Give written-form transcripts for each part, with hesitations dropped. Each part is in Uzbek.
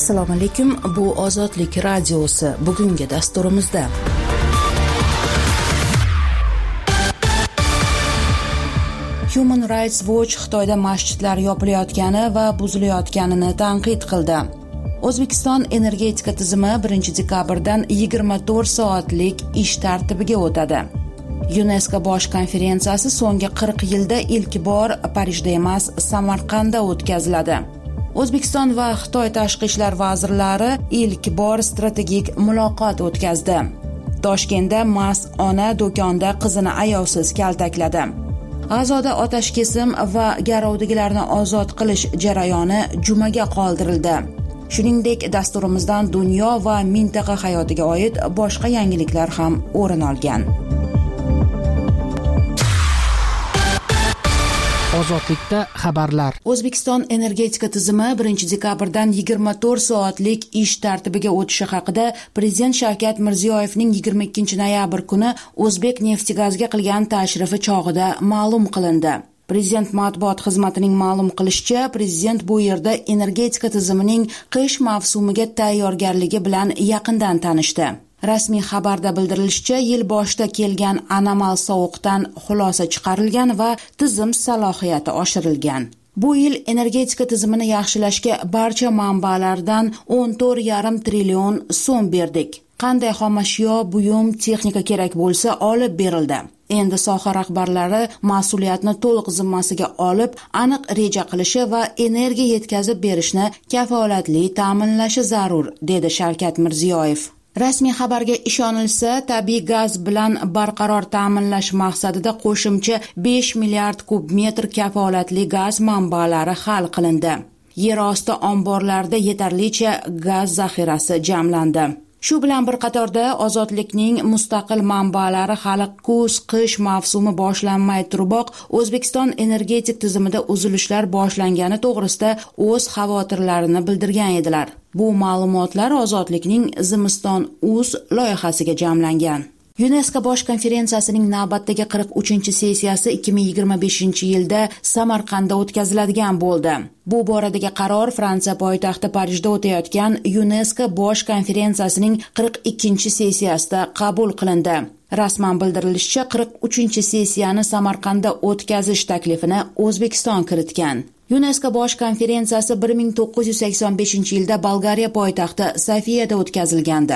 Assalomu alaykum, bu Ozodlik radiosi. Bugungi dasturimizda Human Rights Watch Xitoyda masjidlar yopilayotgani va buzilayotganini tanqid qildi. O'zbekiston energetika tizimi 1-dekabrdan 24 soatlik ish tartibiga o'tadi. UNESCO bosh konferensiyasi so'nggi 40 yilda ilk bor Parijda emas, Samarqandda o'tkaziladi. O'zbekiston va Xitoy tashqi ishlar vazirlari ilk bor strategik muloqot o'tkazdi. Toshkentda mast ona do'konda qizini ayovsiz kaltakladi. G'azoda otashkesim va garovdagilarni ozod qilish jarayoni jumaga qoldirildi. Shuningdek, dasturimizdan dunyo va mintaqa hayotiga oid boshqa yangiliklar ham o'rin olgan. Ozodlikda xabarlar. O'zbekiston energetika tizimi 1-dekabrdan 24 soatlik ish tartibiga o'tishi haqida Prezident Shavkat Mirziyoyevning 22-noyabr kuni O'zbek neftigazga qilgan tashrifi chog'ida ma'lum qilindi. Prezident matbuot xizmatining ma'lum qilishicha, prezident bu yerda energetika tizimining qish mavsumiga tayyorgarligi bilan yaqindan tanishdi. Rasmiy xabarda bildirilishicha, yil boshida kelgan anomal sovuqdan xulosa chiqarilgan va tizim salohiyati oshirilgan. Bu yil energetika tizimini yaxshilashga barcha manbalardan 14,5 trillion so'm berdik. Qanday xomashyo, buyum, texnika kerak bo'lsa olib berildi. Endi soha rahbarlari mas'uliyatni to'liq zimmasiga olib, aniq reja qilishi va energiya yetkazib berishni kafolatli ta'minlashi zarur, dedi Shavkat Mirziyoyev. Rasmiy xabarga ishonilsa, tabiiy gaz bilan barqaror ta'minlash maqsadida qo'shimcha 5 milliard kub metr kafolatli gaz manbalari hal qilindi. Yer osti omborlarida yetarlicha gaz zaxirasi jamlandi. Shu bilan bir qatorda ozodlikning mustaqil manbalari hali kuz-qish mavsumi boshlanmay turiboq O'zbekiston energetik tizimida uzilishlar boshlangani to'g'risida o'z xavotirlarini bildirgan edilar. Bu ma'lumotlar Ozodlikning Zimiston.uz loyihasiga jamlangan. UNESCO bosh konferensiyasining navbatdagi 43-sessiyasi 2025-yilda Samarqandda o'tkaziladigan bo'ldi. Bu boradagi qaror Fransiya poytaxti Parijda o'tayotgan UNESCO bosh konferensiyasining 42-sessiyasida qabul qilindi. Rasman bildirilishicha, 43-sessiyani Samarqandda o'tkazish taklifini O'zbekiston kiritgan. UNESCO bosh konferensiyasi 1985-yilda Bolgariya poytaxti Sofiyada o'tkazilgandi.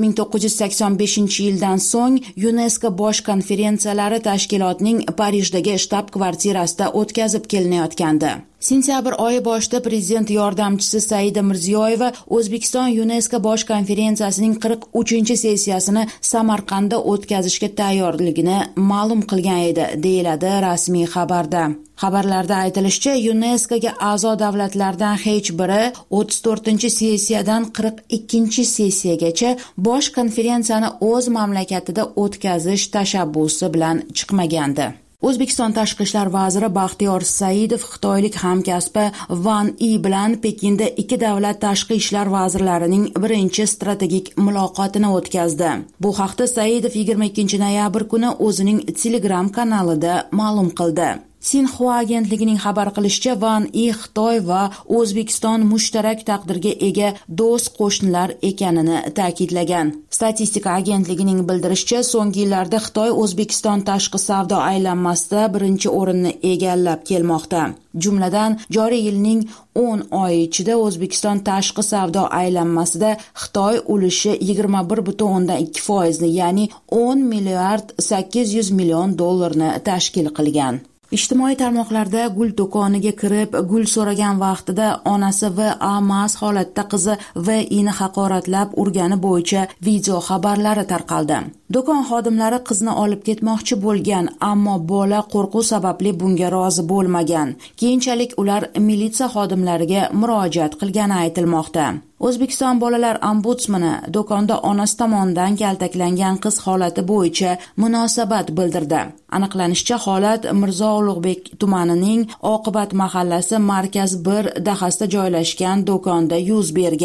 1985-yildan so'ng UNESCO bosh konferensiyalari tashkilotining Parijdagi shtab-kvartirasida o'tkazib kelinayotgandi. Sentyabr oyi boshida prezident yordamchisi Saida Mirziyoyeva O'zbekiston UNESCO bosh konferensiyasining 43-sessiyasini Samarqandda o'tkazishga tayyorligini ma'lum qilgan edi, deyiladi rasmiy xabarda. Xabarlarda aytilishicha, UNESCOga a'zo davlatlardan hech biri 34-sessiyadan 42-sessiyagacha bosh konferensiyani o'z mamlakatida o'tkazish tashabbusi bilan chiqmagandi. O'zbekiston tashqi ishlar vaziri Baxtiyor Saidov xitoylik hamkasbi Van I bilan Pekinda ikki davlat tashqi ishlar vazirlarining birinchi strategik muloqotini o'tkazdi. Bu haqda Saidov 22-noyabr kuni o'zining Telegram kanalida ma'lum qildi. Sinxua agentligining xabar qilishicha, Van I Xitoy va O'zbekiston mushtarak taqdirga ega do'st qo'shnilar ekanini ta'kidlagan. Statistika agentligining bildirishicha, so'nggi yillarda Xitoy O'zbekiston tashqi savdo aylanmasida birinchi o'rinni egallab kelmoqda. Jumladan, joriy yilning 10 oyi ichida O'zbekiston tashqi savdo aylanmasida Xitoy ulushi 21,2%, ya'ni 10 milliard 800 million dollarni tashkil qilgan. Ijtimoiy tarmoqlarda gul do'koniga kirib, gul so'ragan vaqtida onasi V.A. mast holatda qizi V.I.ni haqoratlab urgani bo'yicha video xabarlari tarqaldi. Do'kon xodimlari qizni olib ketmoqchi bo'lgan, ammo bola qo'rquv sababli bunga rozi bo'lmagan. Keyinchalik ular militsiya xodimlariga murojaat qilgani aytilmoqda. O'zbekiston bolalar ombudsmani do'konda onasi tomonidan kaltaklangan qiz holati bo'yicha munosabat bildirdi. Aniqlanishicha, holat Mirzo Ulug'bek tumanining Oqibat mahallasi Markaz 1 dahasida joylashgan do'konda yuz bergan.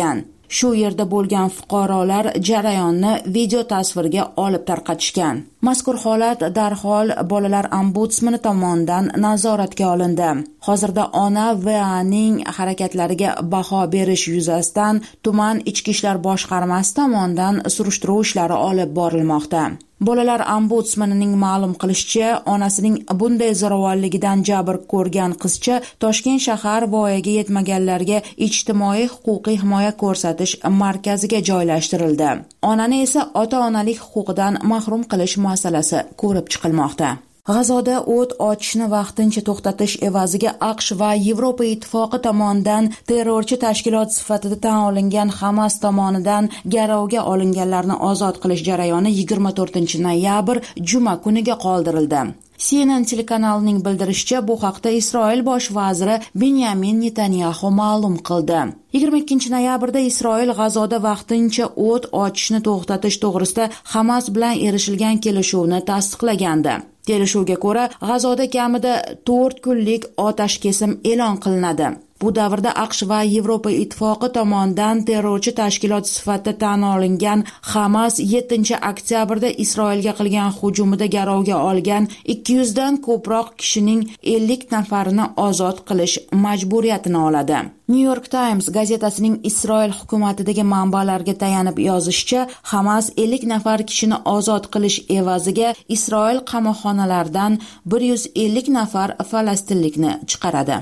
Shu yerda bo'lgan fuqarolar jarayonni video tasvirga olib tarqatishgan. Mazkur holat darhol bolalar ombudsmani tomonidan nazoratga olindi. Hozirda ona VAning harakatlariga baho berish yuzasidan tuman ichki ishlar boshqarmasi tomonidan surishtiruv ishlari olib borilmoqda. Bolalar ombudsmanining ma'lum qilishicha, onasining bunday zo'ravonligidan jabr ko'rgan qizcha Toshkent shahar voyaga yetmaganlarga ijtimoiy huquqiy himoya ko'rsatish markaziga joylashtirildi. Onani esa ota-onalik huquqidan mahrum qilish masalasi ko'rib chiqilmoqda. G'azoda o't ochishni vaqtincha to'xtatish evaziga AQSh va Yevropa ittifoqi tomonidan terrorchi tashkilot sifatida tan olingan Hamas tomonidan garovga olinganlarni ozod qilish jarayoni 24-noyabr juma kuniga qoldirildi. CNN telekanalining bildirishicha, bu haqda Isroil bosh vaziri Benyamin Netanyahu ma'lum qildi. 22-noyabrda Isroil G'azoda vaqtincha o't ochishni to'xtatish to'g'risida Hamas bilan erishilgan kelishuvni tasdiqlagandi. Kelishuvga ko'ra, G'azoda kamida 4 kunlik otash kesim e'lon qilinadi. Bu davrda AQSh va Yevropa ittifoqi tomonidan terrorchi tashkilot sifatida tan olingan Hamas 7-oktyabrda Isroilga qilgan hujumida garovga olgan 200 dan ko'proq kishining 50 nafarini ozod qilish majburiyatini oladi. New York Times gazetasining Isroil hukumatidagi manbalarga tayanib yozishicha, Hamas 50 nafar kishini ozod qilish evaziga Isroil qamoqxonalaridan 150 nafar falastinlikni chiqaradi.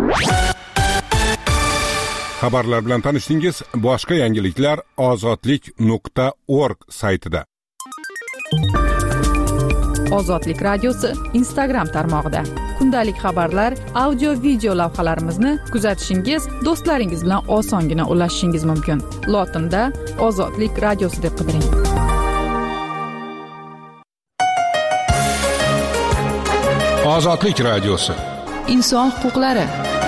Xabarlar bilan tanishdingiz. Boshqa yangiliklar ozodlik.org saytida. Ozodlik radiosi Instagram tarmog'ida. Kundalik xabarlar, audio video lavhalarimizni kuzatishingiz, do'stlaringiz bilan osongina ulashishingiz mumkin. Lotinda Ozodlik radiosi deb qidiring. Ozodlik radiosi. Inson huquqlari.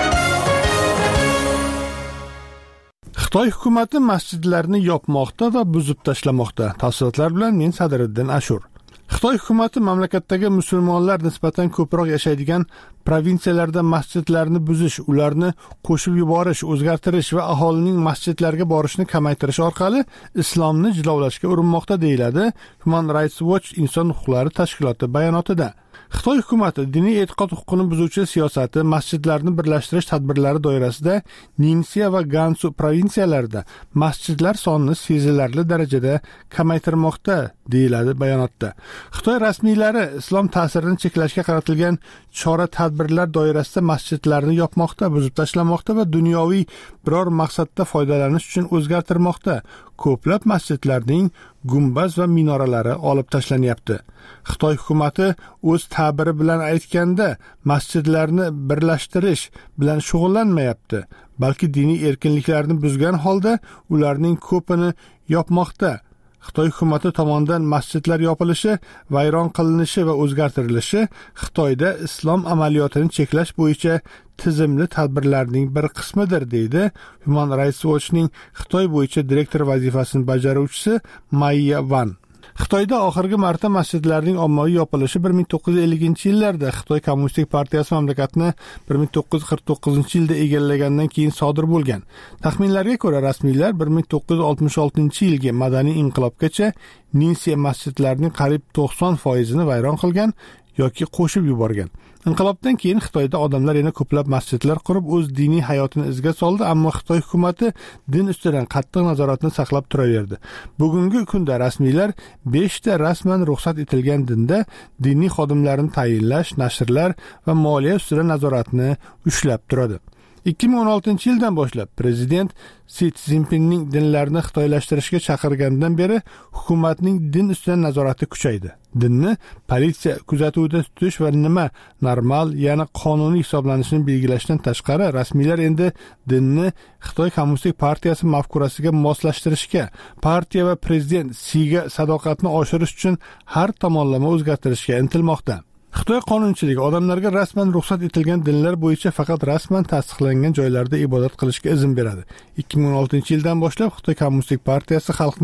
Xitoy hukumati masjidlarni yopmoqda va buzib tashlamoqda. Tafsilotlar bilan men Sadriddin Ashur. Xitoy hukumati mamlakatdagi musulmonlar nisbatan ko'proq yashaydigan provinsiyalarda masjidlarni buzish, ularni qo'shib yuborish, o'zgartirish va aholining masjidlarga borishni kamaytirish orqali islomni jilovlashga urinmoqda, deyiladi Human Rights Watch inson huquqlari tashkiloti bayonotida. Xitoy hukumati diniy e'tiqod huquqini buzuvchi siyosati masjidlarni birlashtirish tadbirlari doirasida Ninsiya va Gansu provinsiyalarida masjidlar sonini sezilarli darajada kamaytirmoqda, deyiladi bayonotda. Xitoy rasmiylari islom ta'sirini cheklashga qaratilgan chora-tadbirlar doirasida masjidlarni yopmoqda, buzib tashlamoqda va dunyoviy biror maqsadda foydalanish uchun o'zgartirmoqda. Ko'plab masjidlarning gumbaz va minoralari olib tashlanyapti. Xitoy hukumati o'z ta'biri bilan aytganda masjidlarni birlashtirish bilan shug'ullanmayapti, balki diniy erkinliklarni buzgan holda ularning ko'pini yopmoqda. Xitoy hukumati tomonidan masjidlar yopilishi, vayron qilinishi va o'zgartirilishi Xitoyda islom amaliyotini cheklash bo'yicha tizimli tadbirlarning bir qismidir, deydi Human Rights Watchning Xitoy bo'yicha direktor vazifasini bajaruvchisi Maiya Van. Xitoyda oxirgi marta masjidlarning ommaviy yopilishi 1950-yillarda Xitoy Kommunistik partiyasi mamlakatni 1949-yilda egallagandan keyin sodir bo'lgan. Taxminlarga ko'ra, rasmiylar 1966-yilgi madaniy inqilobgacha Ninsiya masjidlarining qariyb 90%ni vayron qilgan yoki qo'shib yuborgan. Inqilobdan keyin Xitoyda odamlar yana ko'plab masjidlar qurib o'z diniy hayotini izga soldi, ammo Xitoy hukumatı din ustidan qattiq nazoratni saqlab turaverdi. Bugungi kunda rasmiylar 5 ta rasman ruxsat etilgan dinda diniy xodimlarni tayinlash, nashrlar va moliya ustidan nazoratni ushlab turadi. 2016-yildan boshlab prezident Si Szinpinning dinlarni xitoylashtirishga chaqirgandan beri hukumatning din ustidan nazorati kuchaydi. Dinni politsiya kuzatuvida tutish va nima normal, ya'ni qonuniy hisoblanishini belgilashdan tashqari, rasmiylar endi dinni Xitoy Kommunistik partiyasi mafkurasiga moslashtirishga, partiya va prezident Siga sadoqatni oshirish uchun har tomonlama o'zgartirishga intilmoqda. Xitoy qonunchiligi odamlarga rasman ruxsat etilgan dinlar bo'yicha faqat rasman tasdiqlangan joylarda ibodat qilishga izn beradi. 2016-yildan boshlab Xitoy Kommunistik partiyasi xalqning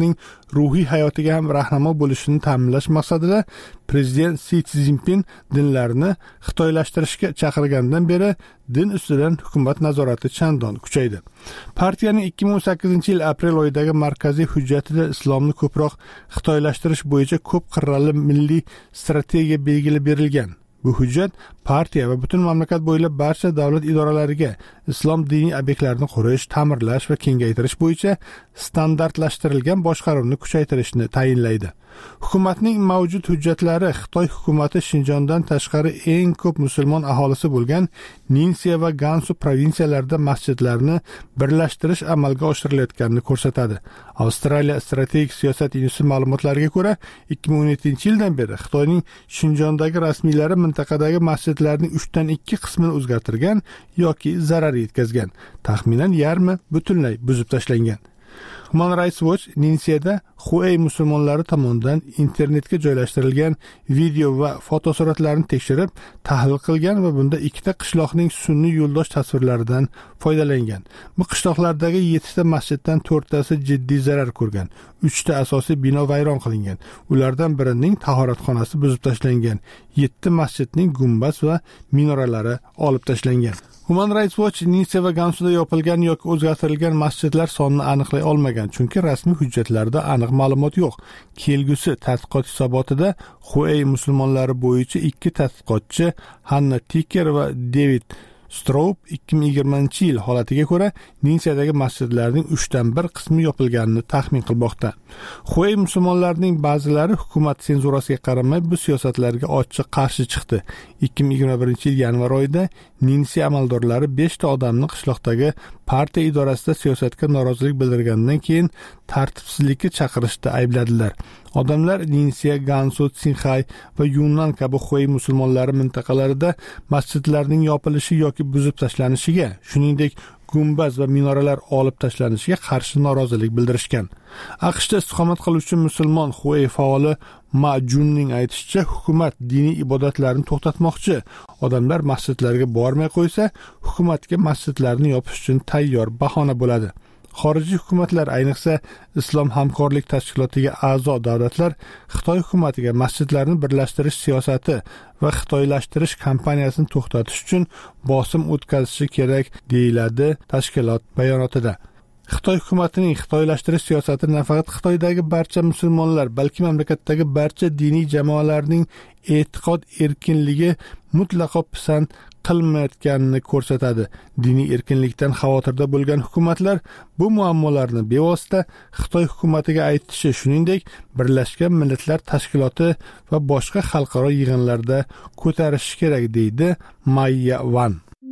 ruhiy hayotiga ham rahnamo bo'lishini ta'minlash maqsadida prezident Si Szinpin dinlarni xitoylashtirishga chaqirgandan beri din ustidan hukumat nazorati chandon kuchaydi. Partiyaning 2018-yil aprel oyidagi markaziy hujjatida islomni ko'proq xitoylashtirish bo'yicha ko'p qirrali milliy strategiya belgilab berilgan. Bu hujjat partiya va butun mamlakat bo'ylab barcha davlat idoralariga islom diniy obyektlarini qurish, ta'mirlash va kengaytirish bo'yicha standartlashtirilgan boshqaruvni kuchaytirishni tayinlaydi. Hukumatning mavjud hujjatlari Xitoy hukumati Shinjondan tashqari eng ko'p musulmon aholisi bo'lgan Ninsiya va Gansu provinsiyalarida masjidlarni birlashtirish amalga oshirilayotganini ko'rsatadi. Avstraliya strategik siyosat instituti ma'lumotlariga ko'ra, 2017-yildan beri Xitoyning Shinjondagi rasmiylari mintaqadagi masjidlarning 3/2 qismini o'zgartirgan yoki zarar yetkazgan. Taxminan yarmi butunlay buzib tashlangan. Human Rights Watch Ninsiyada Huey musulmonlari tomonidan internetga joylashtirilgan video va fotosuratlarni tekshirib, tahlil qilgan va bunda ikkita qishloqning sunniy yo'ldosh tasvirlaridan foydalangan. Bu qishloqlardagi 7 ta masjiddan 4 tasi jiddiy zarar ko'rgan. 3 ta asosiy bino vayron qilingan. Ulardan birining tahoratxonasi buzib tashlangan. 7 masjidning gumbaz va minoralari olib tashlangan. Human Rights Watch Ninsiya va Gansuda yopilgan yoki o'zgartirilgan masjidlar sonini aniqlay olmagan, chunki rasmiy hujjatlarda aniq ma'lumot yo'q. Kelgusi tadqiqot hisobotida Huey musulmonlari bo'yicha 2 tadqiqotchi Hanna Tiker va David Straub 2020-yil holatiga ko'ra Ninsiyadagi masjidlarning 3/1 qismi yopilganini taxmin qilmoqda. Huey musulmonlarining ba'zilari hukumat senzurasiga qaramay bu siyosatlarga ochiq qarshi chiqdi. 2021-yil yanvar oyida Ninsiya amaldorlari 5 ta odamni qishloqdagi partiya idorasida siyosatga norozilik bildirgandan keyin tartibsizlikka chaqirishda aybladilar. Odamlar Ninsiya, Gansu, Tsinxay va Yunnan kabi Huey musulmonlari mintaqalarida masjidlarning yopilishi yoki buzib tashlanishiga, shuningdek gumbaz va minoralar olib tashlanishiga qarshi norozilik bildirishgan. AQShda istiqomat qiluvchi musulmon Huey faoli Ma Junning aytishicha, hukumat diniy ibodatlarni to'xtatmoqchi. Odamlar masjidlarga bormay qo'ysa, hukumatga masjidlarni yopish uchun tayyor bahona bo'ladi. Xorijiy hukumatlar, ayniqsa Islom hamkorlik tashkilotiga a'zo davlatlar Xitoy hukumatiga masjidlarni birlashtirish siyosati va xitoylashtirish kampaniyasini to'xtatish uchun bosim o'tkazishi kerak, deyiladi tashkilot bayonotida. Xitoy hukumatining xitoylashtirish siyosati nafaqat Xitoydagi barcha musulmonlar, balki mamlakatdagi barcha diniy jamoalarning e'tiqod erkinligi mutlaqo pisand qilmayotganini ko'rsatadi. Diniy erkinlikdan xavotirda bo'lgan hukumatlar bu muammolarni bevosita Xitoy hukumatiga aytishi, shuningdek Birlashgan Millatlar Tashkiloti va boshqa xalqaro yig'inlarda ko'tarishi kerak, deydi Mayya Van.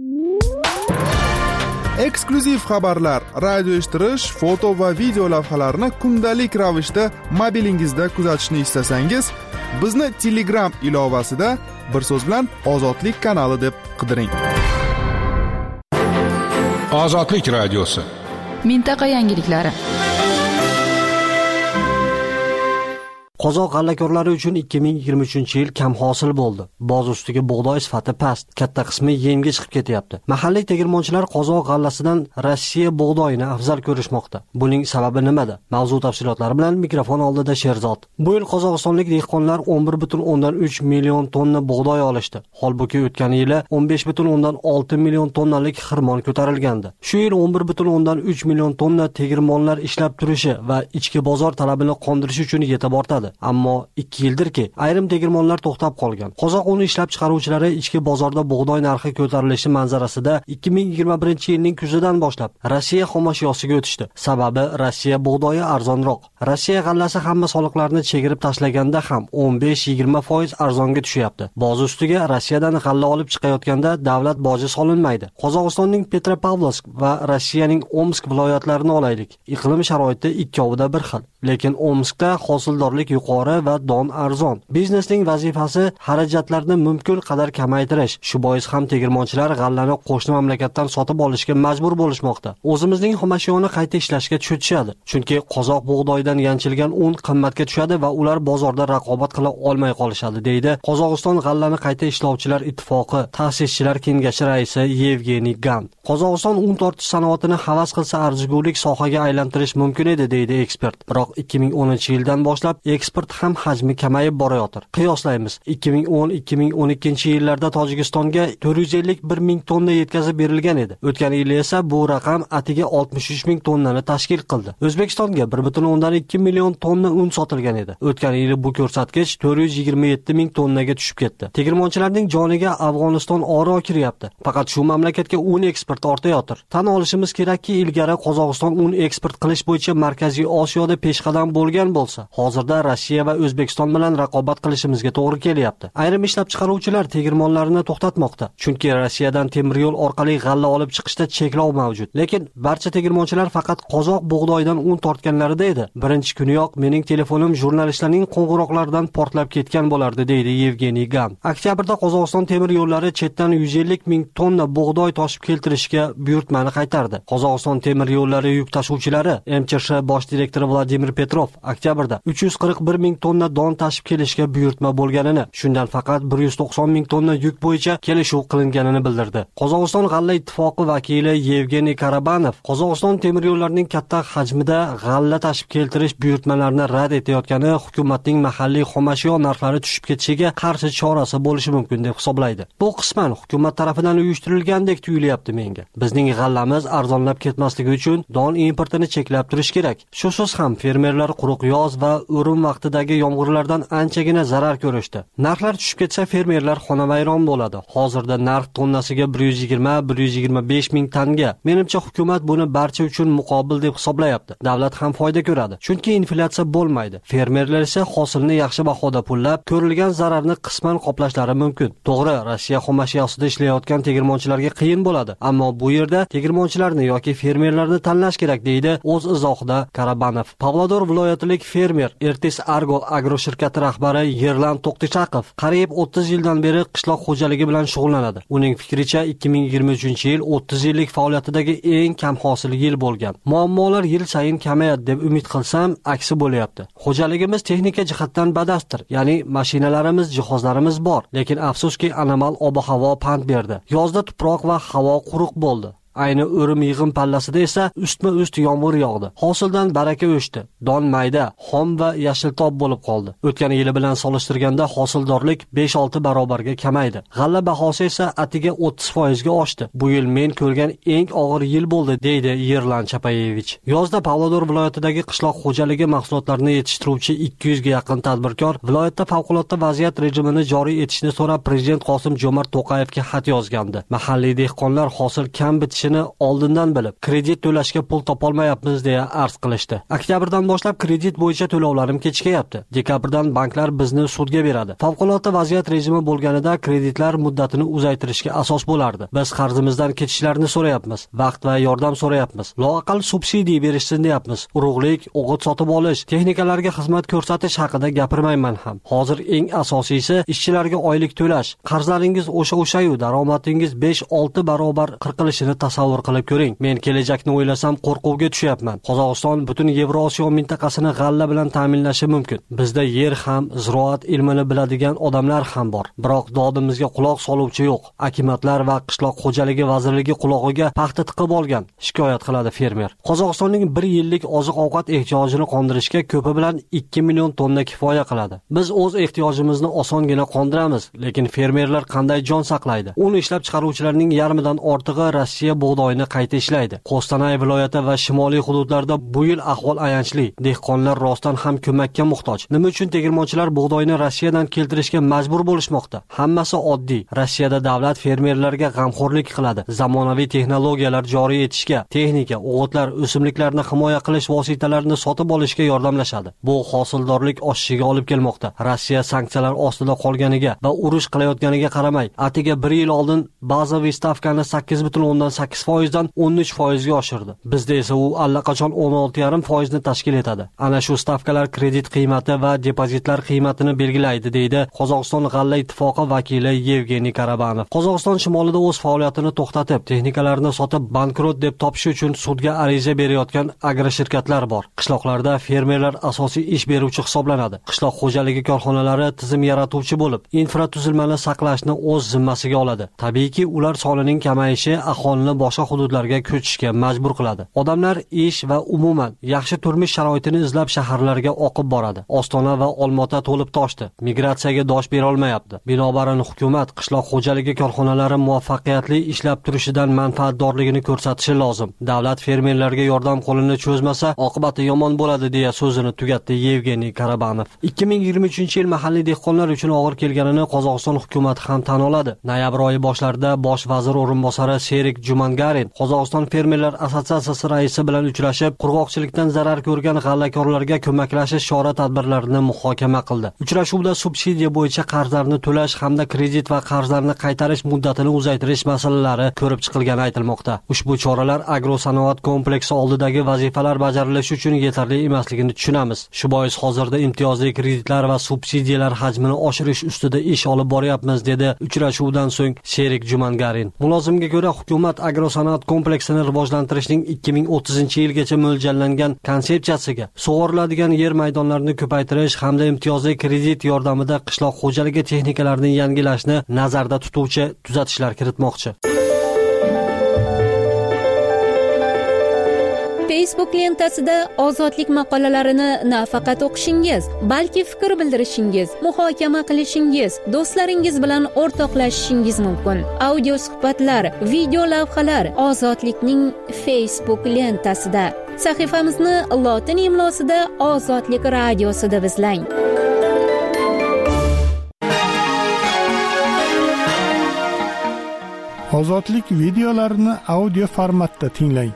Eksklyuziv xabarlar, radio eshittirish, foto va video lavhalarni kundalik ravishda mobilingizda kuzatishni istasangiz, bizni Telegram ilovasida bir so'z bilan Ozodlik kanali deb qidiring. Ozodlik radiosi. Mintaqa yangiliklari. Qozoq g'allakorlari uchun 2023-yil kam hosil bo'ldi. Boz ustiga bug'doy sifati past, katta qismi yemga chiqib ketyapti. Mahalliy tegirmonchilar qozoq g'allasidan Rossiya bug'doyini afzal ko'rishmoqda. Buning sababi nimada? Mavzu tafsilotlari bilan mikrofon oldida Sherzod. Bu yil qozog'istonlik dehqonlar 11,3 million tonna bug'doy olishdi. Holbuki o'tgan yili 15,6 million tonnalik xirmon ko'tarilgandi. Shu yil 11,3 million tonna tegirmonlar ishlab turishi va ichki bozor talabini qondirish uchun yetib ortadi. Ammo 2 yildirki, ayrim tegirmonlar to'xtab qolgan. Qozoq uni ishlab chiqaruvchilari ichki bozorda bug'doy narxi ko'tarilishi manzarasida 2021-yilning kuzidan boshlab Rossiya xomashyosiga o'tishdi. Sababi Rossiya bug'doyi arzonroq. Rossiya g'allasi hamma soliqlarni chegirib tashlaganda ham 15-20% arzonga tushyapti. Boz ustiga Rossiyadan g'alla olib chiqayotganda davlat boji solinmaydi. Qozog'istonning Petropavlovsk va Rossiyaning Omsk viloyatlarini olaylik. Iqlim sharoiti ikkovida bir xil, lekin Omskda hosildorlik yuqori va don arzon. Biznesning vazifasi xarajatlarni mumkin qadar kamaytirish. Shu bois ham tegirmonchilar g'allani qo'shni mamlakatdan sotib olishga majbur bo'lishmoqda. O'zimizning xomashyoni qayta ishlashga tushadi. Chunki qozoq bug'doydan yanchilgan un qimmatga tushadi va ular bozorda raqobat qila olmay qolishadi, deydi Qozog'iston g'allani qayta ishlovchilar ittifoqi ta'sischilar kengashi raisi Yevgeniy Gan. Qozog'iston un tortish sanoatini havas qilsa arzigulik sohaga aylantirish mumkin edi, deydi ekspert. Biroq 2010-yildan boshlab eksport ham hajmi kamayib borayotir. Qiyoslaymiz. 2010-2012 yillarda Tojikistonga 451 ming tonna yetkazib berilgan edi. O'tgan yil esa bu raqam atiga 63 ming tonnani tashkil qildi. O'zbekistonga 1.2 million tonna un sotilgan edi. O'tgan yil bu ko'rsatkich 427 ming tonnaga tushib ketdi. Tegirmonchilarning joniga Afg'oniston oro kiryapti. Faqat shu mamlakatga un eksporti ortayotir. Tan olishimiz kerakki, ilgari Qozog'iston un eksport qilish bo'yicha Markaziy Osiyoda peshqadam bo'lgan bo'lsa, hozirda Rossiya va O'zbekiston bilan raqobat qilishimizga to'g'ri kelyapti. Ayrim ishlab chiqaruvchilar tegirmonlarini to'xtatmoqda, chunki Rossiyadan temir yo'l orqali g'alla olib chiqishda cheklov mavjud. Lekin barcha tegirmonchilar faqat qozoq bug'doydan un tortganlarida edi. Birinchi kuniyoq mening telefonim jurnalistlarning qo'ng'iroqlaridan portlab ketgan bo'lardi, deydi Yevgeniy Gan. Oktyabrda Qozog'iston temir yo'llari chetdan 150 ming tonna bug'doy toshib keltirishga buyurtmani qaytardi. Qozog'iston temir yo'llari yuk tashuvchilari MChSh bosh direktori Vladimir Petrov oktyabrda 341 ming tonna don tashib kelishga buyurtma bo'lganini, shundan faqat 190 ming tonna yuk bo'yicha kelishuv qilinganini bildirdi. Qozog'iston g'alla ittifoqi vakili Yevgeniy Karabanov Qozog'iston temir yo'llarining katta hajmida g'alla tashib keltirish buyurtmalarini rad etayotgani hukumatning mahalliy xomashyo narxlari tushib ketishiga qarshi chorasi bo'lishi mumkin deb hisoblaydi. Bu qisman hukumat tarafidan uyushtirilgandek tuyulyapti menga. Bizning g'allamiz arzonlab ketmasligi uchun don importini cheklab turish kerak. Shusiz ham fermerlar quruq yoz va o'rim vaqtidagi yomg'irlardan anchagina zarar ko'rishdi. Narxlar tushib ketsa fermerlar xonavayron bo'ladi. Hozirda narx tonnasiga 120-125 ming tanga. Menimcha hukumat buni barcha uchun muqobil deb hisoblayapti. Davlat ham foyda ko'radi. Chunki inflyatsiya bo'lmaydi. Fermerlar esa hosilni yaxshi bahoda pullab, ko'rilgan zararni qisman qoplashlari mumkin. To'g'ri, Rossiya xomashyosida ishlayotgan tegirmonchilarga qiyin bo'ladi, ammo bu yerda tegirmonchilarni yoki fermerlarni tanlash kerak, deydi o'z izohida Karabanov. Pavlodor viloyatilik fermer Ertis Argo agro shirkati rahbari Yerlan To'qtichaqov qariyb 30 yildan beri qishloq xo'jaligi bilan shug'ullanadi. Uning fikricha 2023-yil 30 yillik faoliyatidagi eng kam hosil yil bo'lgan. Muammolar yil sayin kamayadi deb umid qilsam, aksi bo'lyapti. Xo'jaligimiz texnika jihatdan badastdir, ya'ni mashinalarimiz, jihozlarimiz bor, lekin afsuski anomal ob-havo pand berdi. Yozda tuproq va havo quruq bo'ldi. Ayni o'rim yig'im pallasida esa ustma-ust yomg'ir yog'di. Hosildan baraka o'chdi. Don mayda, xom va yashiltob bo'lib qoldi. O'tgan yili bilan solishtirganda hosildorlik 5-6 barobarga kamaydi. G'alla bahosi esa atiga 30% ga oshdi. Bu yil men ko'rgan eng og'ir yil bo'ldi, deydi Yerlan Chapayevich. Yozda Pavlodor viloyatidagi qishloq xo'jaligi mahsulotlarini yetishtiruvchi 200 ga yaqin tadbirkor viloyatda favqulodda vaziyat rejimini joriy etishni so'rab Prezident Qosim Jo'mart To'qayevga xat yozgandi. Mahalliy dehqonlar hosil kam bitishi oldindan bilib, kredit to'lashga pul topolmayapmiz deya arz qilishdi. Oktyabrdan boshlab kredit bo'yicha to'lovlarim kechikayapti. Dekabrdan banklar bizni sudga beradi. Favqulodda vaziyat rejimi bo'lganida kreditlar muddatini uzaytirishga asos bo'lardi. Biz qarzimizdan ketishlarini so'rayapmiz, vaqt va yordam so'rayapmiz. Loaqal subsidiya berishsin deyapmiz. Urug'lik, o'g'it sotib olish, texnikalarga xizmat ko'rsatish haqida gapirmayman ham. Hozir eng asosiysi ishchilarga oylik to'lash. Qarzlaringiz o'sha-yu daromadingiz 5-6 barobar qirqilishini tasavvur qilib ko'ring. Men kelajakni o'ylasam qo'rquvga tushyapman. Qozog'iston butun Yevrosiyo mintaqasini g'alla bilan ta'minlashi mumkin. Bizda yer ham, ziroat ilmini biladigan odamlar ham bor. Biroq dodimizga quloq soluvchi yo'q. Akimatlar va qishloq xo'jaligi vazirligi qulog'iga paxta tiqib olgan, shikoyat qiladi fermer. Qozog'istonning 1 yillik oziq-ovqat ehtiyojini qondirishga ko'pi bilan 2 million tonna kifoya qiladi. Biz o'z ehtiyojimizni osongina qondiramiz, lekin fermerlar qanday jon saqlaydi? Uni ishlab chiqaruvchilarning yarmidan ortig'i Rossiya bug'doyni qayta ishlaydi. Qo'stanay viloyati va shimoliy hududlarda bu yil ahvol ayanchli. Dehqonlar rostdan ham ko'makka muhtoj. Nima uchun tegirmonchilar bug'doyni Rossiyadan keltirishga majbur bo'lishmoqda? Hammasi oddiy. Rossiyada davlat fermerlarga g'amxo'rlik qiladi. Zamonaviy texnologiyalar joriy etishga, texnika, o'g'itlar, o'simliklarni himoya qilish vositalarini sotib olishga yordamlashadi. Bu hosildorlik oshishiga olib kelmoqda. Rossiya sanksiyalar ostida qolganiga va urush qilayotganiga qaramay, atiga 1 yil oldin bazaviy stavkani 8,8 8% dan 13% ga oshirdi. Bizda esa u allaqachon 16,5% ni tashkil etadi. Ana shu stavkalar kredit qiymati va depozitlar qiymatini belgilaydi, deydi Qozog'iston g'alla ittifoqi vakili Yevgeniy Karabanov. Qozog'iston shimolida o'z faoliyatini to'xtatib, texnikalarni sotib bankrot deb topish uchun sudga ariza berayotgan agroshirkatlar bor. Qishloqlarda fermerlar asosiy ish beruvchi hisoblanadi. Qishloq xo'jaligi korxonalari tizim yaratuvchi bo'lib, infratuzilmani saqlashni o'z zimmasiga oladi. Tabiiyki, ular sonining kamayishi aholini boshqa hududlarga ko'chishga majbur qiladi. Odamlar ish va umuman yaxshi turmush sharoitini izlab shaharlarga oqib boradi. Ostona va Olmaota to'lib toshdi. Migratsiyaga dosh bera olmayapti. Binobarin hukumat qishloq xo'jaligi korxonalari muvaffaqiyatli ishlab turishidan manfaatdorligini ko'rsatishi lozim. Davlat fermerlarga yordam qo'lini cho'zmasa, oqibati yomon bo'ladi, deya so'zini tugatdi Yevgeniy Karabanov. 2023-yil mahalliy dehqonlar uchun og'ir kelganini Qozog'iston hukumati ham tan oladi. Noyabr oyi boshlarida bosh vazir o'rinbosari Serik Jumangarin Qozog'iston fermerlar assotsiatsiyasi raisi bilan uchrashib, qurg'oqchilikdan zarar ko'rgan g'allakorlarga ko'maklashish chora-tadbirlarini muhokama qildi. Uchrashuvda subsidiya bo'yicha qarzlarni to'lash hamda kredit va qarzlarni qaytarish muddatini uzaytirish masalalari ko'rib chiqilgani aytilmoqda. Ushbu choralar agrosanoat kompleksi oldidagi vazifalar bajarilishi uchun yetarli emasligini tushunamiz. Shu bois hozirda imtiyozli kreditlar va subsidiyalar hajmini oshirish ustida ish olib boryapmiz, dedi uchrashuvdan so'ng Serik Jumangarin. Mulozimga ko'ra, hukumat agrosanoat kompleksini rivojlantirishning 2030-yilgacha mo'ljallangan konsepsiyasiga sug'oriladigan yer maydonlarini ko'paytirish hamda imtiyozli kredit yordamida qishloq xo'jaligi texnikalarini yangilashni nazarda tutuvchi tuzatishlar kiritmoqchi. Facebook lentasida ozodlik maqolalarini nafaqat o'qishingiz, balki fikr bildirishingiz, muhokama qilishingiz, do'stlaringiz bilan o'rtoqlashishingiz mumkin. Audio suhbatlar, video lavhalar Ozodlikning Facebook lentasida. Sahifamizni lotin imlosida Ozodlik radiosi deb izlang. Ozodlik videolarini audio formatda tinglang.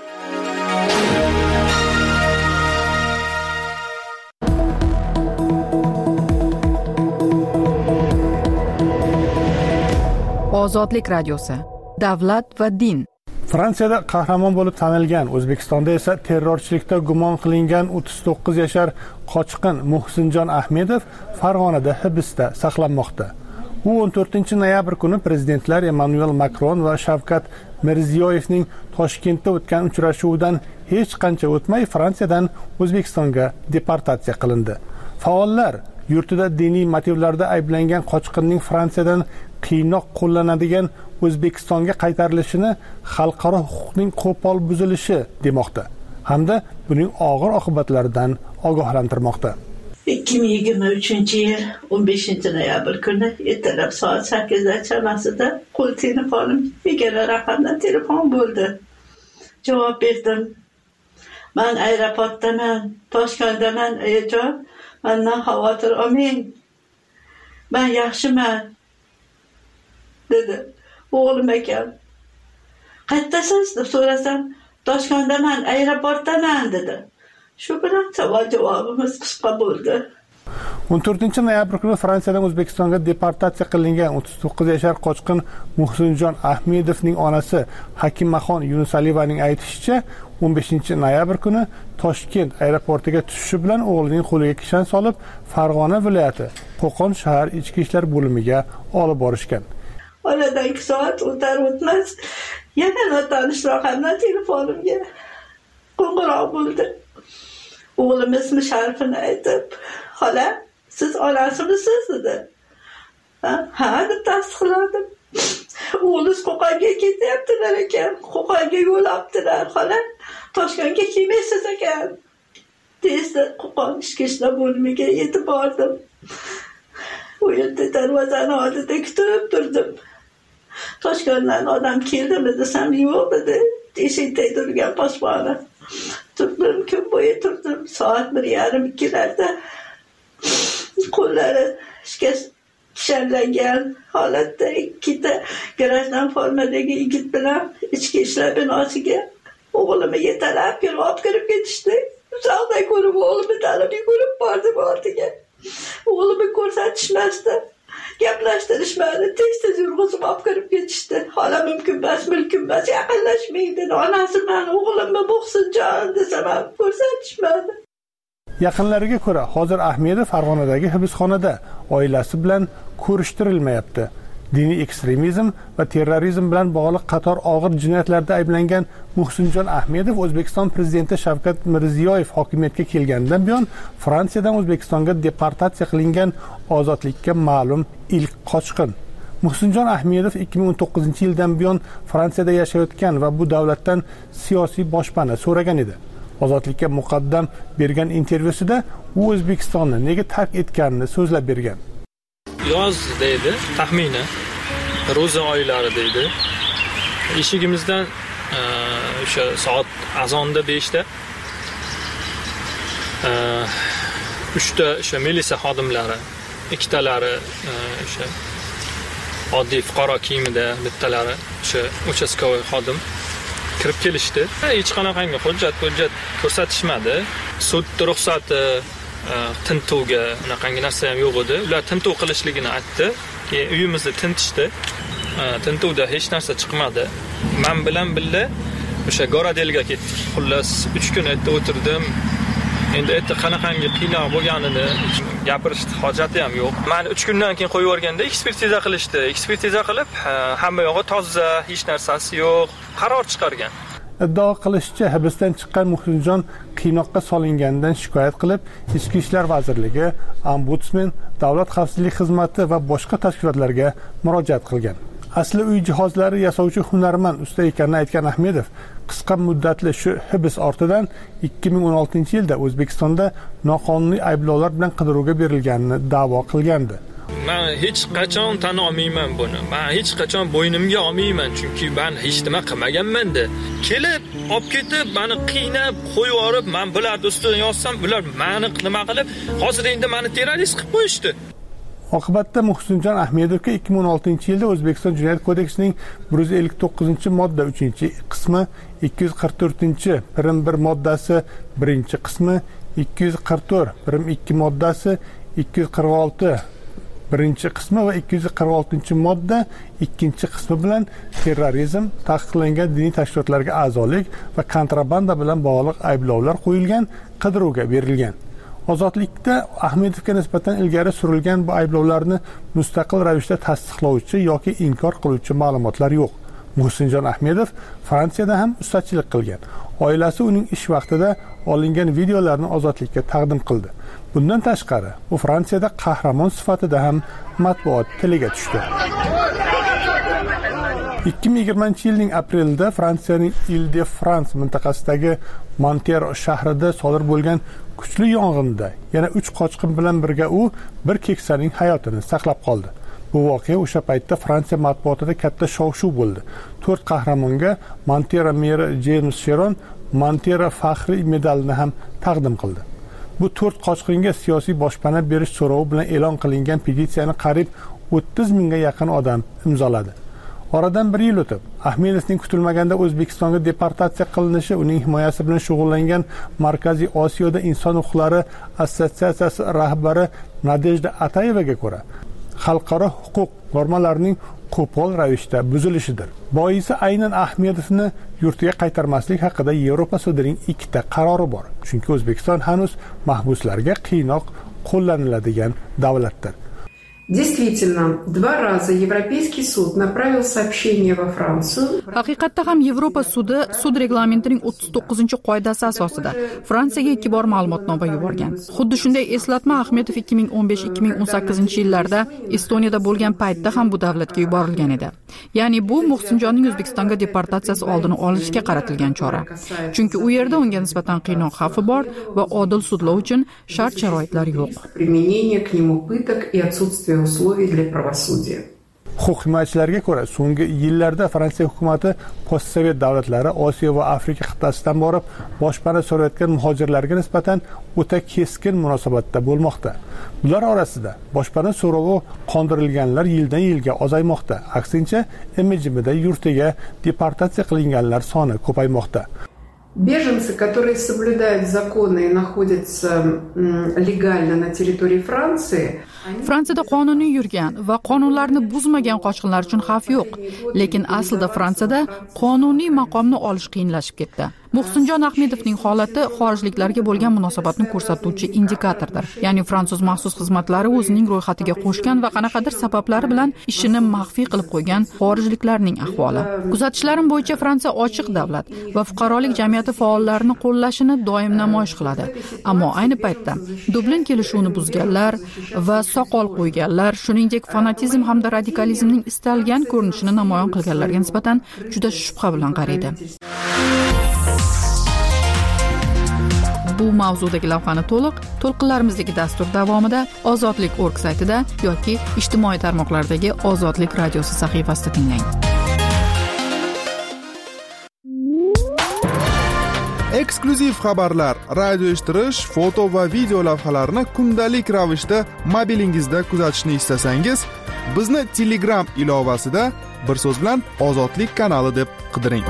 Ozodlik radiosi. Davlat va din. Fransiyada qahramon bo'lib tanilgan, O'zbekistonda esa terrorchilikda gumon qilingan 39 yashar qochqin Muhsinjon Ahmedov Farg'onada hibsda saqlanmoqda. U 14-noyabr kuni prezidentlar Emmanuel Macron va Shavkat Mirziyoyevning Toshkentda o'tgan uchrashuvidan hech qancha o'tmay Fransiyadan O'zbekistonga deportatsiya qilindi. Faollar yurtida diniy motivlarda ayblangan qochqinning Fransiyadan qiynoq qo'llanadigan O'zbekistonga qaytarilishini xalqaro huquqning qo'pol buzilishi demoqda hamda buning og'ir oqibatlaridan ogohlantirmoqda. 2023-yil 15-noyabr kuni ertalab soat 8 chamasida qo'l telefonim begona raqamdan telefon bo'ldi. Javob berdim. Men aeroportdaman, Toshkentdaman, ayajon. Mendan xavotir olmang. Men yaxshiman, dedi. O'g'lim ekan. Qayerdasiz deb so'rasam, Toshkentdaman, aeroportdaman, dedi. Shu bilan savol javobimiz qisqa bo'ldi. 14-noyabr kuni Fransiyadan O'zbekistonga deportatsiya qilingan 39 yashar qochqin Muhsinjon Ahmedovning onasi Hakimaxon Yunusaliyevaning aytishicha, 15-noyabr kuni Toshkent aeroportiga tushishi bilan o'g'lining qo'liga kishan solib, Farg'ona viloyati Qo'qon shahar ichki ishlar bo'limiga olib borishgan. Oradan 2 soat o'tar-o'tmas yana notanish raqamdan telefonimga qo'ng'iroq bo'ldi. O'g'lim ismi sharifini aytib, "Xola, siz onasimisiz?" dedi. Ha, deb tasdiqladim. O'g'liz Qo'qonga ketyaptilar ekan. Qo'qonga yo'l olibdilar, xola. Toshkentga kelmaysiz ekan. Tezda Qo'qon ichki ishlar bo'limiga yetib bordim. U yerda darvozani oldida kutib turdim. Toshkentdan odam keldimi desam, yo'q dedi. Eshikda turgan posboni. Turdim, kun bo'yi turdim. Soat 1:30-2larda qo'llari kishanlangan holatda ikkita garajdan formadagi yigit bilan ichki ishlar binosiga o'g'limni yetalab kelib olib kirib ketishdi. Uzaqda ko'rib o'g'limni tanib yugurib bordim ortiga. O'g'limni ko'rsatishmasdi. Gaplashtirishmadi, tez yurg'izib olib kirib ketishdi. Hala mumkin emas, yaqinlashmaydi. Onasi meni o'g'limni Muhsinjon desam ham ko'rsatishmadi. Yaqinlariga ko'ra, hozir Ahmedov Farg'onadagi hibsxonada oilasi bilan ko'rishtirilmayapti. Diniy ekstremizm va terrorizm bilan bog'liq qator og'ir jinoyatlarda ayblangan Muhsinjon Ahmedov O'zbekiston prezidenti Shavkat Mirziyoyev hokimiyatga kelganidan buyon Fransiyadan O'zbekistonga deportatsiya qilingan ozodlikka ma'lum ilk qochqin. Muhsinjon Ahmedov 2019-yildan buyon Fransiyada yashayotgan va bu davlatdan siyosiy boshpana so'ragan edi. Ozodlikka muqaddam bergan intervyusida u O'zbekistonni nega tark etganini so'zlab bergan. Yoz deydi, taxmini ro'za oylari deydi. Eshigimizdan o'sha soat azonda 5 da 3 ta o'sha militsiya xodimlari, ikkitalari o'sha oddiy fuqaro kiyimida, bittalari o'sha uchastkovoy xodim kirib kelishdi. Hech qanaqangi hujjat ko'rsatishmadi. Sud ruxsati tintuvga unaqangi narsa ham yo'q edi. Ular tintuv qilishligini aytdi. Keyin uyimizni tintishdi. Tintuvda hech narsa chiqmadi. Men bilan birga o'sha Goradelga ketdik. Xullas 3 kun yerda o'tirdim. Endi erta qanaqangi qiynoq bo'lganini gapirish hojati ham yo'q. Men 3 kundan keyin qo'yib yuborganda ekspertiza qilishdi. Ekspertiza qilib, hamma yog'i toza, hech narsasi yo'q, qaror chiqargan. Iddio qilishicha, hibsdan chiqqan Muhsinjon qiynoqqa solinganidan shikoyat qilib, Ichki ishlar vazirligi, ombudsman, davlat xavfsizlik xizmati va boshqa tashkilotlarga murojaat qilgan. Asli uy jihozlari yasovchi hunarmand usta ekanini aytgan Ahmedov qisqa muddatli shu hibs ortidan 2016-yilda O'zbekistonda noqonuniy ayblovlar bilan qidiruvga berilganini da'vo qilgandi. Men hech qachon tan olmayman buni. Men hech qachon bo'ynimga olmayman, chunki men hech nima qilmaganman-da. Kelib, olib ketib, meni qiynab, qo'yib yorib, men bularni ustidan yozsam, ular meni nima qilib, hozir endi meni terrorist qilib qo'yishdi. Oqibatda Muhsinjon Ahmedovga 2016-yilda O'zbekiston Jinoyat kodeksining 159-modda 3-qismi, 244-1 moddasi 1-qismi, 244 moddasi 246 1-qismi va 246-modda 2-qismi bilan terrorizm, taqiqlangan diniy tashkilotlarga a'zolik va kontrabanda bilan bog'liq ayblovlar qo'yilgan, qidiruvga berilgan. Ozodlikda Ahmedovga nisbatan ilgari surilgan bu ayblovlarni mustaqil ravishda tasdiqlovchi yoki inkor qiluvchi ma'lumotlar yo'q. Muhsinjon Ahmedov Fransiyada ham ustachilik qilgan. Oilasi uning ish vaqtida olingan videolarni ozodlikka taqdim qildi. Bundan tashqari, u Fransiyada qahramon sifatida ham matbuot tiliga tushdi. 2020-yilning aprelida Fransiyaning Ile-de-France mintaqasidagi Montero shahrida sodir bo'lgan kuchli yong'inda yana 3 qochqin bilan birga u bir keksaning hayotini saqlab qoldi. Bu voqea o'sha paytda Fransiya matbuotida katta shov-shuv bo'ldi. 4 qahramonga Montero meri James Sheron Montero faxriy medalini ham taqdim qildi. Bu 4 qochqinga siyosiy boshpana berish so'rovi bilan e'lon qilingan petitsiyani qariyb 30 mingga yaqin odam imzoladi. Oradan 1 yil o'tib, Ahmedovning kutilmaganda O'zbekistonga deportatsiya qilinishi uning himoyasi bilan shug'ullangan Markaziy Osiyoda inson huquqlari assotsiatsiyasi rahbari Nadejda Atayevaga ko'ra, xalqaro huquq normalarining qo'pol ravishda buzilishidir. Boisi aynan Ahmedovni yurtiga qaytarmaslik haqida Yevropa sudining 2 ta qarori bor. Chunki O'zbekiston hanuz mahbuslarga qiynoq qo'llaniladigan davlatdir. Действительно, 2 раза Европейский суд направил сообщение во Францию. Haqiqatda ham Yevropa sudi sud reglamentining 39-qoidasi asosida Fransiyaga 2 bor ma'lumotnoma yuborgan. Xuddi shunday eslatma Ahmedov 2015-2018-yillarda Estoniyada bo'lgan paytda ham bu davlatga yuborilgan edi. Ya'ni bu Muhsinjonning O'zbekistonga deportatsiyasi oldini olishga qaratilgan chora. Chunki u yerda unga nisbatan qiynoq xavfi bor va odil sudlov uchun shart-sharoitlar yo'q. Применение к нему пыток и отсутствие условий для правосудия. Huquq himoyachilarga ko'ra, so'nggi yillarda Fransiya hukumatı postsovet davlatlari Osiyo va Afrika qit'asidan borib boshpana so'rayotgan muhojirlarga nisbatan o'ta keskin munosabatda bo'lmoqda. Bular orasida boshpana so'rovi qondirilganlar yildan-yilga ozaymoqda. Aksincha, MJMda yurtiga deportatsiya qilinganlar soni ko'paymoqda. Беженцы, которые соблюдают законы и находятся легально на территории Франции, Fransiyada qonuniy yurgan va qonunlarni buzmagan qochqinlar uchun xavf yo'q, lekin aslida Fransiyada qonuniy maqomni olish qiyinlashib ketdi. Muhsinjon Ahmedovning holati xorijliklarga bo'lgan munosabatni ko'rsatuvchi indikatordir. Ya'ni fransuz maxsus xizmatlari o'zining ro'yxatiga qo'shgan va qanaqadir sabablari bilan ishini maxfiy qilib qo'ygan xorijliklarning ahvoli. Kuzatishlarım bo'yicha Fransiya ochiq davlat va fuqarolik jamiyati faollarini qo'llashini doim namoyish qiladi. Ammo ayni paytda Dublin kelishuvini buzganlar va soqol qo'yganlar, shuningdek fanatizm hamda radikalizmning istalgan ko'rinishini namoyon qilganlarga nisbatan juda shubha bilan qaraydi. Bu mavzudagi lavhani to'lqinlarimizdagi dastur davomida Ozodlik.org saytida yoki ijtimoiy tarmoqlardagi Ozodlik radiosi sahifasida tinglang. Eksklyuziv xabarlar, radio eshittirish, foto va video lavhalarni kundalik ravishda mobilingizda kuzatishni istasangiz, bizni Telegram ilovasida bir so'z bilan Ozodlik kanali deb qidiring.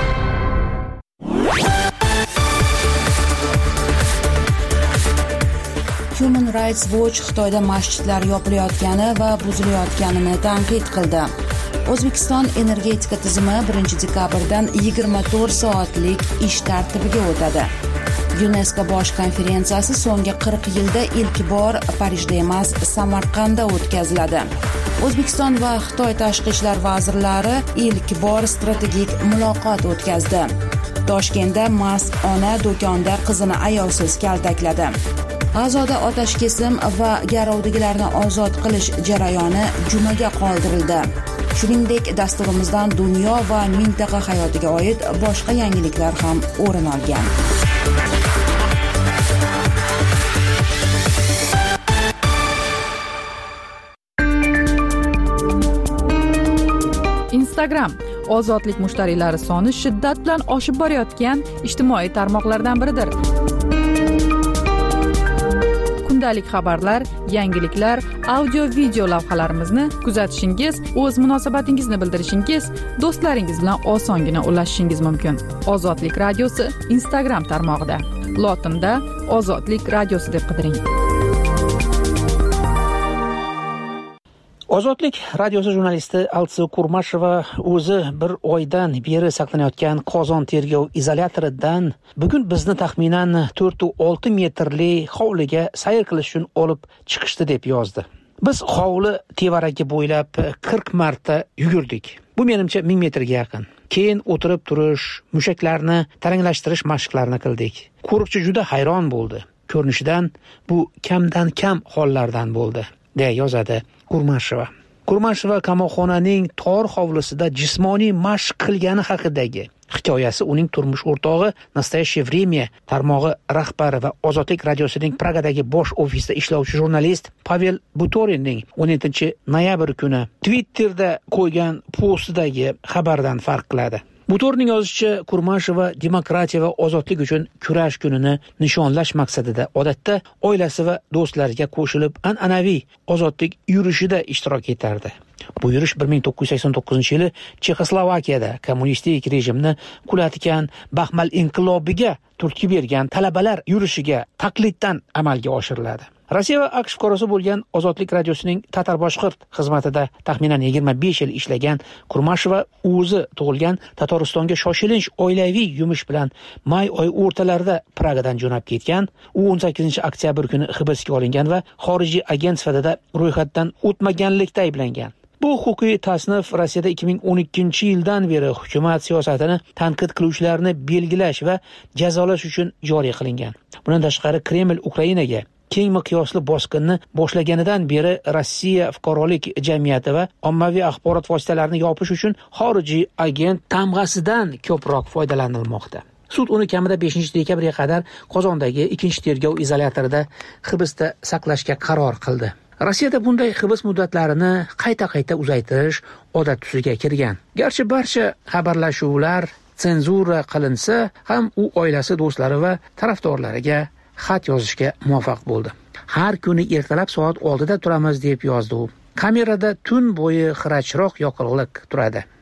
Human Rights Watch Xitoyda masjidlar yopilayotgani va buzilayotganini tanqid qildi. O'zbekiston energetika tizimi 1-dekabrdan 24 soatlik ish tartibiga o'tadi. UNESCO bosh konferensiyasi so'nggi 40 yilda ilk bor Parijda emas, Samarqandda o'tkaziladi. O'zbekiston va Xitoy tashqi ishlar vazirlari ilk bor strategik muloqot o'tkazdi. Toshkentda mast ona do'konda qizini ayovsiz kaltakladi. G'azoda otash kesim va garovdagilarni ozod qilish jarayoni jumaga qoldirildi. Shuningdek, dasturimizdan dunyo va mintaqa hayotiga oid boshqa yangiliklar ham o'rin olgan. Instagram ozodlik mushtariylari soni shiddat bilan oshib borayotgan ijtimoiy tarmoqlardan biridir. Kundalik xabarlar, yangiliklar, audio-video lavhalarimizni kuzatishingiz, o'z munosabatingizni bildirishingiz, do'stlaringiz bilan osongina ulashishingiz mumkin. Ozodlik radiosi Instagram tarmog'ida. Lotinda Ozodlik radiosi deb qidiring. Ozodlik radiosi jurnalisti Altsiy Kurmasheva o'zi bir oydan beri saqlanayotgan Qozon tergov izolyatoridan bugun bizni taxminan 4-6 metrli hovliga sayr qilish uchun olib chiqishdi deb yozdi. Biz hovli tevaragi bo'ylab 40 marta yugurdik. Bu menimcha 1000 metrga yaqin. Keyin o'tirib turish, mushaklarni taranglashtirish mashqlarini qildik. Qo'riqchi juda hayron bo'ldi. Ko'rinishidan bu kamdan kam hollardan bo'ldi, deya yozadi Kurmasheva. Kurmasheva qamoqxonaning tor hovlisida jismoniy mashq qilgani haqidagi hikoyasi uning turmush o'rtog'i Nastoyashye Vremya tarmog'i rahbari va Ozodlik radiosining Pragadagi bosh ofisida ishlovchi jurnalist Pavel Butorinning 17-noyabr kuni Twitterda qo'ygan postidagi xabardan farq qiladi. Butorning yozishicha, Kurmasheva demokratiya va ozodlik uchun kurash kunini nishonlash maqsadida odatda oilasi va do'stlariga qo'shilib an'anaviy ozodlik yurishida ishtirok etardi. Bu yurish 1989-yili Chexoslovakiyada kommunistik rejimni qulatgan Baxmal inqilobiga turtki bergan talabalar yurishiga taqliddan amalga oshiriladi. Rossiya va AQSh fuqarosi bo'lgan Ozodlik radiosining Tatar-boshqirt xizmatida taxminan 25 yil ishlagan Kurmasheva o'zi tug'ilgan Tataristonga shoshilinch oilaviy yumush bilan may oyi o'rtalarida Pragadan jo'nab ketgan. U 18-oktyabr kuni hibsga olingan va xorijiy agent sifatida ro'yxatdan o'tmaganlikda ayblangan. Bu huquqiy tasnif Rossiyada 2012-yildan beri hukumat siyosatini tanqid qiluvchilarni belgilash va jazolash uchun joriy qilingan. Bundan tashqari Kreml Ukrainaga keng miqyosli bosqinni boshlaganidan beri Rossiya fuqarolik jamiyati va ommaviy axborot vositalarini yopish uchun xorijiy agent tamg'asidan ko'proq foydalanilmoqda. Sud uni kamida 5-dekabrga qadar Qozondagi 2-tergov izolyatorida hibsda saqlashga qaror qildi. Rossiyada bunday hibs muddatlarini qayta uzaytirish odat tusiga kirgan. Garchi barcha xabarlashuvlar senzura qilinsa ham u oilasi, do'stlari va tarafdorlariga xat yozishga muvaffaq bo'ldi. Har kuni ertalab soat 6da turamiz deb yozdi u. Kamerada tun bo'yi xirachroq yoqilg'ilik turadi.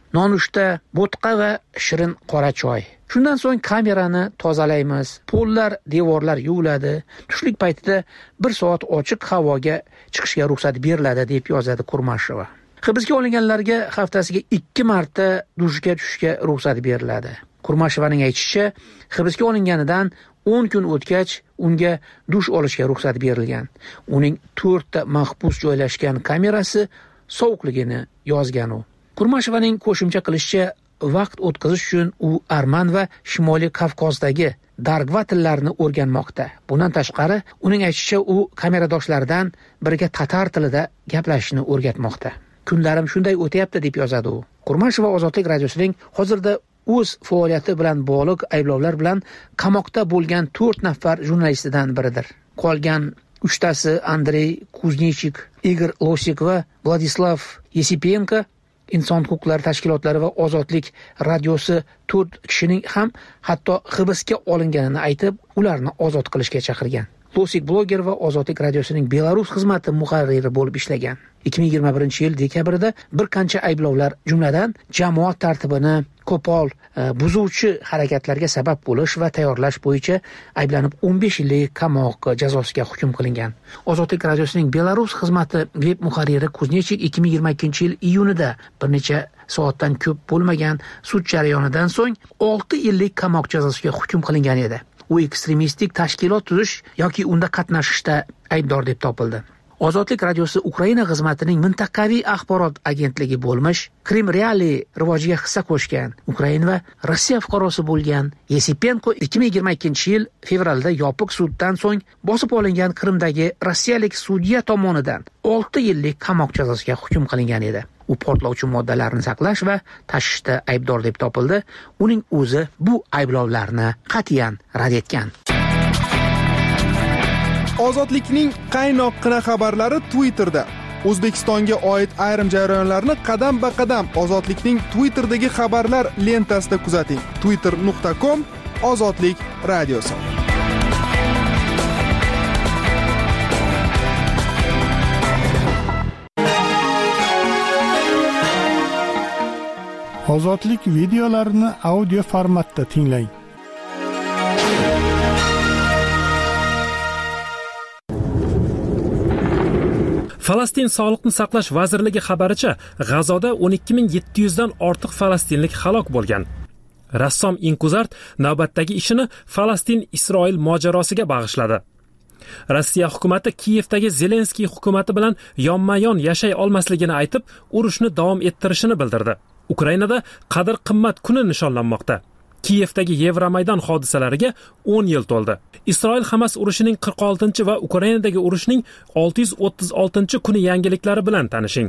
nonushta, bo'tqa va shirin qora choy. Shundan so'ng kamerani tozalaymiz, pollar, devorlar yuviladi. Tushlik paytida 1 soat ochiq havoga chiqishga ruxsat beriladi, deb yozadi Kurmasheva. Hibsga olinganlarga haftasiga 2 marta dushga tushishga ruxsat beriladi. Kurmashevaning aytishicha, hibsga olinganidan 10 kun o'tgach unga dush olishga ruxsat berilgan. Uning 4 ta mahbus joylashgan kamerasi sovuqligini yozgan u. Kurmashevaning qo'shimcha qilishicha, vaqt o'tkazish uchun u arman va Shimoliy Kavkazdagi dargva tillarini o'rganmoqda. Bundan tashqari, uning aytishicha, u kameradoshlaridan biriga tatar tilida gaplashishni o'rgatmoqda. Kunlarim shunday o'tyapti, deb yozadi u. Kurmasheva Ozodlik radiosining hozirda o'z faoliyati bilan bog'liq ayblovlar bilan qamoqda bo'lgan 4 nafar jurnalistdan biridir. Qolgan 3 tasi Andrey Kuznichik, Igor Losik va Vladislav Yesipenko inson huquqlari tashkilotlari va Ozodlik radiosi 4 kishining ham hatto hibsga olinganini aytib, ularni ozod qilishga chaqirgan. Losik bloger va Ozodlik radiosining Belarus xizmati muharriri bo'lib ishlagan. 2021-yil dekabrda bir qancha ayblovlar, jumladan jamoat tartibini qo'pol buzuvchi harakatlarga sabab bo'lish va tayyorlash bo'yicha ayblanib 15 yillik qamoq jazosiga hukm qilingan. Ozodlik radiosining Belarus xizmati veb muharriri Kuznechik 2022-yil iyunida bir necha soatdan ko'p bo'lmagan sud jarayonidan so'ng 6 yillik qamoq jazosiga hukm qilingan edi. U ekstremistik tashkilot tuzish yoki unda qatnashishda aybdor deb topildi. Ozodlik radiosi Ukraina xizmatining mintaqaviy axborot agentligi bo'lmish Krim Reali rivojiga hissa qo'shgan Ukraina va Rossiya fuqarosi bo'lgan Yesipenko 2022-yil fevralda yopiq suddan so'ng bosib olingan Krimdagi rossiyalik sudya tomonidan 6 yillik qamoq jazosiga hukm qilingan edi. U portlovchi moddalarni saqlash va tashishda aybdor deb topildi. Uning o'zi bu ayblovlarni qat'iyan rad etgan. Ozodlikning qaynoqqina xabarlari Twitterda. O'zbekistonga oid ayrim jarayonlarni qadam-ba-qadam Ozodlikning Twitterdagi xabarlar lentasida kuzating. twitter.com/ozodlik radiosi. Ozodlik videolarini audio formatda tinglang. Falastin Sog'liqni saqlash vazirligi xabaricha, G'azoda 12700 dan ortiq falastinlik halok bo'lgan. Rassom Inkuzart navbatdagi ishini Falastin-Isroil mojarosiga bag'ishladi. Rossiya hukumati Kiyevdagi Zelenskiy hukumati bilan yonma-yon yashay olmasligini aytib, urushni davom ettirishini bildirdi. Ukrainada qadr-qimmat kuni nishonlanmoqda. Kiyevdagi Yevromaydon hodisalariga 10 yil to'ldi. Isroil-Hamas urushining 46 va Ukrainadagi urushning 636 kuni yangiliklari bilan tanishing.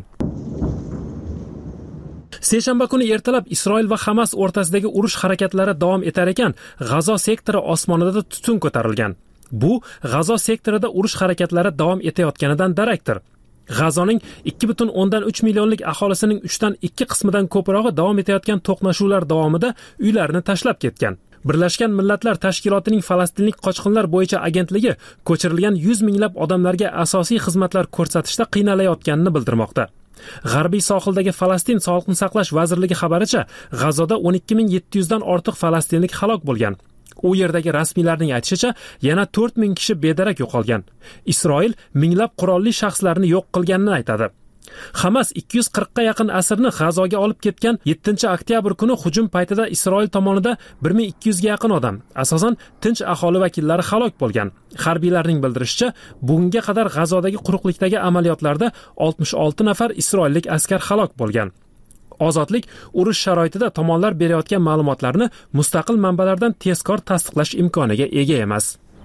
Seshanba kuni ertalab Isroil va Hamas o'rtasidagi urush harakatlari davom etar ekan, G'azo sektori osmonida tutun ko'tarilgan. Bu G'azo sektorida urush harakatlari davom etayotganidan darakdir. G'azoning 2,3 millionlik aholisining 3dan 2 qismidan ko'prog'i davom etayotgan to'qnashuvlar davomida uylarini tashlab ketgan. Birlashgan Millatlar Tashkilotining Falastinlik qochqinlar bo'yicha agentligi ko'chirilgan 100 minglab odamlarga asosiy xizmatlar ko'rsatishda qiynalayotganini bildirmoqda. G'arbiy sohildagi Falastin Sog'liqni saqlash vazirligi xabaricha, G'azoda 12700 dan ortiq falastinlik halok bo'lgan. U yerdagi rasmiylarning aytishicha, yana 4000 kishi bedarak yo'qolgan. Isroil minglab qurolli shaxslarni yo'q qilganini aytadi. Hamas 240 ga yaqin asirni G'azoga olib ketgan 7-oktyabr kuni hujum paytida Isroil tomonida 1200 ga yaqin odam, asosan tinch aholi vakillari halok bo'lgan. Harbiylarning bildirishicha, bugunga qadar G'azodagi quruqlikdagi amaliyotlarda 66 nafar isroillik askar halok bo'lgan. Ozodlik urush sharoitida tomonlar berayotgan ma'lumotlarni mustaqil manbalardan tezkor tasdiqlash imkoniga ega emas.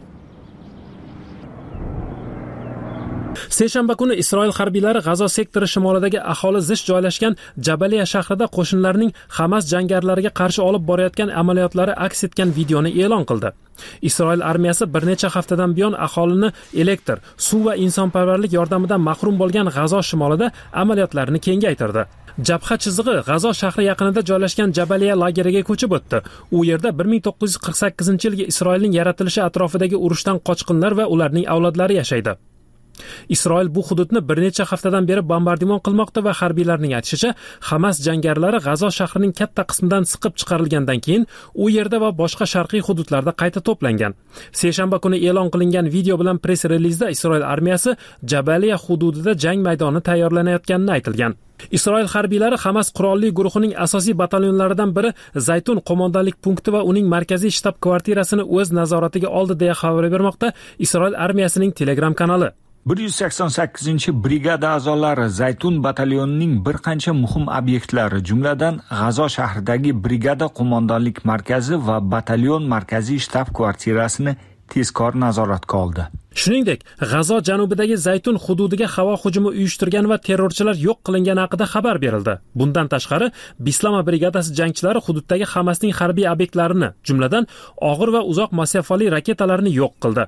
Seshanba kuni Isroil harbiylari G'azo sektori shimolidagi aholi zich joylashgan Jabaliya shahrida qo'shinlarning Hamas jangarlariga qarshi olib borayotgan amaliyotlari aks etgan videoni e'lon qildi. Isroil armiyasi bir necha haftadan buyon aholini elektr, suv va insonparvarlik yordamidan mahrum bo'lgan G'azo shimolida amaliyotlarini kengaytirdi. Jabha chizig'i G'azo shahri yaqinida joylashgan Jabaliya lageriga ko'chib o'tdi. U yerda 1948-yilgi Isroilning yaratilishi atrofidagi urushdan qochqinlar va ularning avlodlari yashaydi. Isroil bu hududni bir necha haftadan beri bombardimon qilmoqda va harbiylarning aytishicha, Hamas jangarilari G'azo shahrining katta qismidan siqib chiqarilgandan keyin u yerda va boshqa sharqiy hududlarda qayta to'plangan. Seshanba kuni e'lon qilingan video bilan press-relizda Isroil armiyasi Jabaliya hududida jang maydoni tayyorlanayotganini aytilgan. Isroil harbiylari Hamas qurolli guruhining asosiy batalyonlaridan biri Zaytun qo'mondonlik punkti va uning markaziy shtab-kvartirasini o'z nazoratiga oldi deya xabar bermoqda Isroil armiyasining Telegram kanali. 188-brigada a'zolari Zaytun batalyonining bir qancha muhim obyektlari, jumladan G'azo shahridagi brigada qo'mondonlik markazi va batalyon markaziy shtab-kvartirasini tezkor nazoratga oldi. Shuningdek, G'azo janubidagi Zaytun hududiga havo hujumi uyushtirgan va terrorchilar yo'q qilingani haqida xabar berildi. Bundan tashqari, Bislama brigadasi jangchilari hududdagi Hamasning harbiy obyektlarini, jumladan og'ir va uzoq masofali raketalarini yo'q qildi.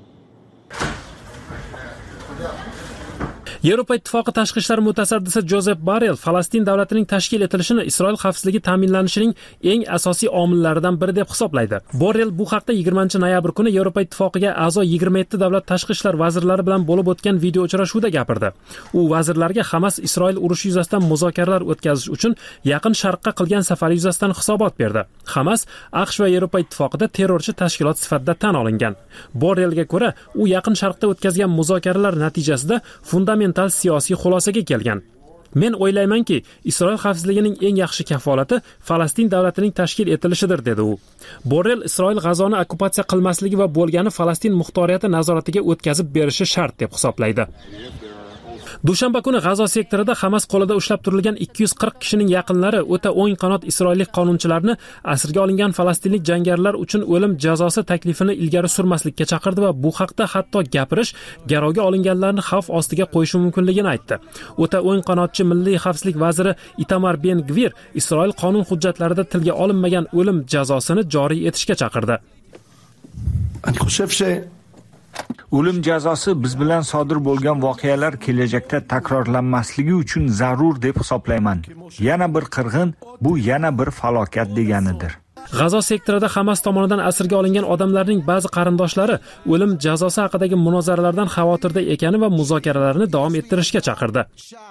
Yevropa Ittifoqi tashqi ishlar mutasaddisi Jozef Borrell Falastin davlatining tashkil etilishini Isroil xavfsizligi ta'minlanishining eng asosiy omillaridan biri deb hisoblaydi. Borrell bu haqda 20-noyabr kuni Yevropa Ittifoqiga a'zo 27 davlat tashqi ishlar vazirlari bilan bo'lib o'tgan video uchrashuvida gapirdi. U vazirlarga Hamas Isroil urushi yuzasidan muzokaralar o'tkazish uchun Yaqin Sharqqa qilgan safari yuzasidan hisobot berdi. Hamas AQSh va Yevropa Ittifoqida terrorchi tashkilot sifatida tan olingan. Borrellga ko'ra, u Yaqin Sharqda o'tkazgan muzokaralar natijasida fundamental siyosiy xulosaga kelgan. Men o'ylaymanki, Isroil xavfsizligining eng yaxshi kafolati Falastin davlatining tashkil etilishidir, dedi u. Borrell Isroil G'azoni okkupatsiya qilmasligi va bo'lgani Falastin muxtoriyati nazoratiga o'tkazib berishi shart deb hisoblaydi. Dushanba kuni G'azo sektorida Hamas qo'lida ushlab turilgan 240 kishining yaqinlari o'ta o'ng qanot isroillik qonunchilarni asirga olingan falastinlik jangarilar uchun o'lim jazosi taklifini ilgari surmaslikka chaqirdi va bu haqda hatto gapirish garovga olinganlarni xavf ostiga qo'yishi mumkinligini aytdi. O'ta o'ng qanotchi milliy xavfsizlik vaziri Itamar Ben-Gvir Isroil qonun hujjatlarida tilga olinmagan o'lim jazosini joriy etishga chaqirdi. O'lim jazosi biz bilan sodir bo'lgan voqealar kelajakda takrorlanmasligi uchun zarur deb hisoblayman. Yana bir qirg'in bu yana bir falokat deganidir. G'azo sektorida Hamas tomonidan asirga olingan odamlarning ba'zi qarindoshlari o'lim jazosi haqidagi munozaralardan xavotirda ekani va muzokaralarni davom ettirishga chaqirdi.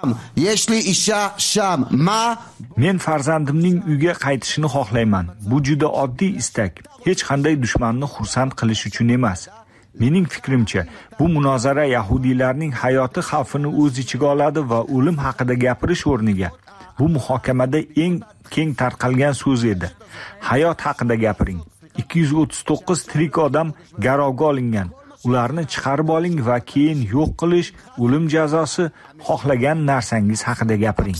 Men farzandimning uyga qaytishini xohlayman. Bu juda oddiy istak. Hech qanday dushmanni xursand qilish uchun emas. Mening fikrimcha, bu munozara yahudiylarning hayoti xavfini o'z ichiga oladi va o'lim haqida gapirish o'rniga bu muhokamada eng keng tarqalgan so'z edi. Hayot haqida gapiring. 239 tirik odam garovga olingan. Ularni chiqarib oling va keyin yo'q qilish, o'lim jazosi, xohlagan narsangiz haqida gapiring.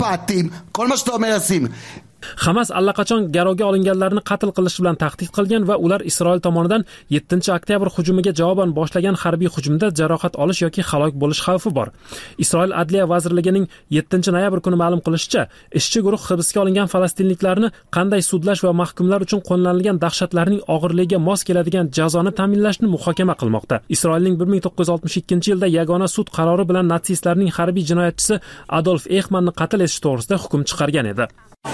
Hamas allaqachon garovga olinganlarni qatl qilish bilan tahdid qilgan va ular Isroil tomonidan 7-oktyabr hujumiga javoban boshlagan harbiy hujumda jarohat olish yoki halok bo'lish xavfi bor. Isroil Adliya vazirligining 7-noyabr kuni ma'lum qilishicha, ishchi guruh hibsga olingan falastinliklarni qanday sudlash va mahkumlar uchun qo'llanilgan dahshatlarning og'irligiga mos keladigan jazoni ta'minlashni muhokama qilmoqda. Isroilning 1962-yilda yagona sud qarori bilan natsistlarning harbiy jinoyatchisi Adolf Eichmannni qatl etish to'g'risida hukm chiqargan edi.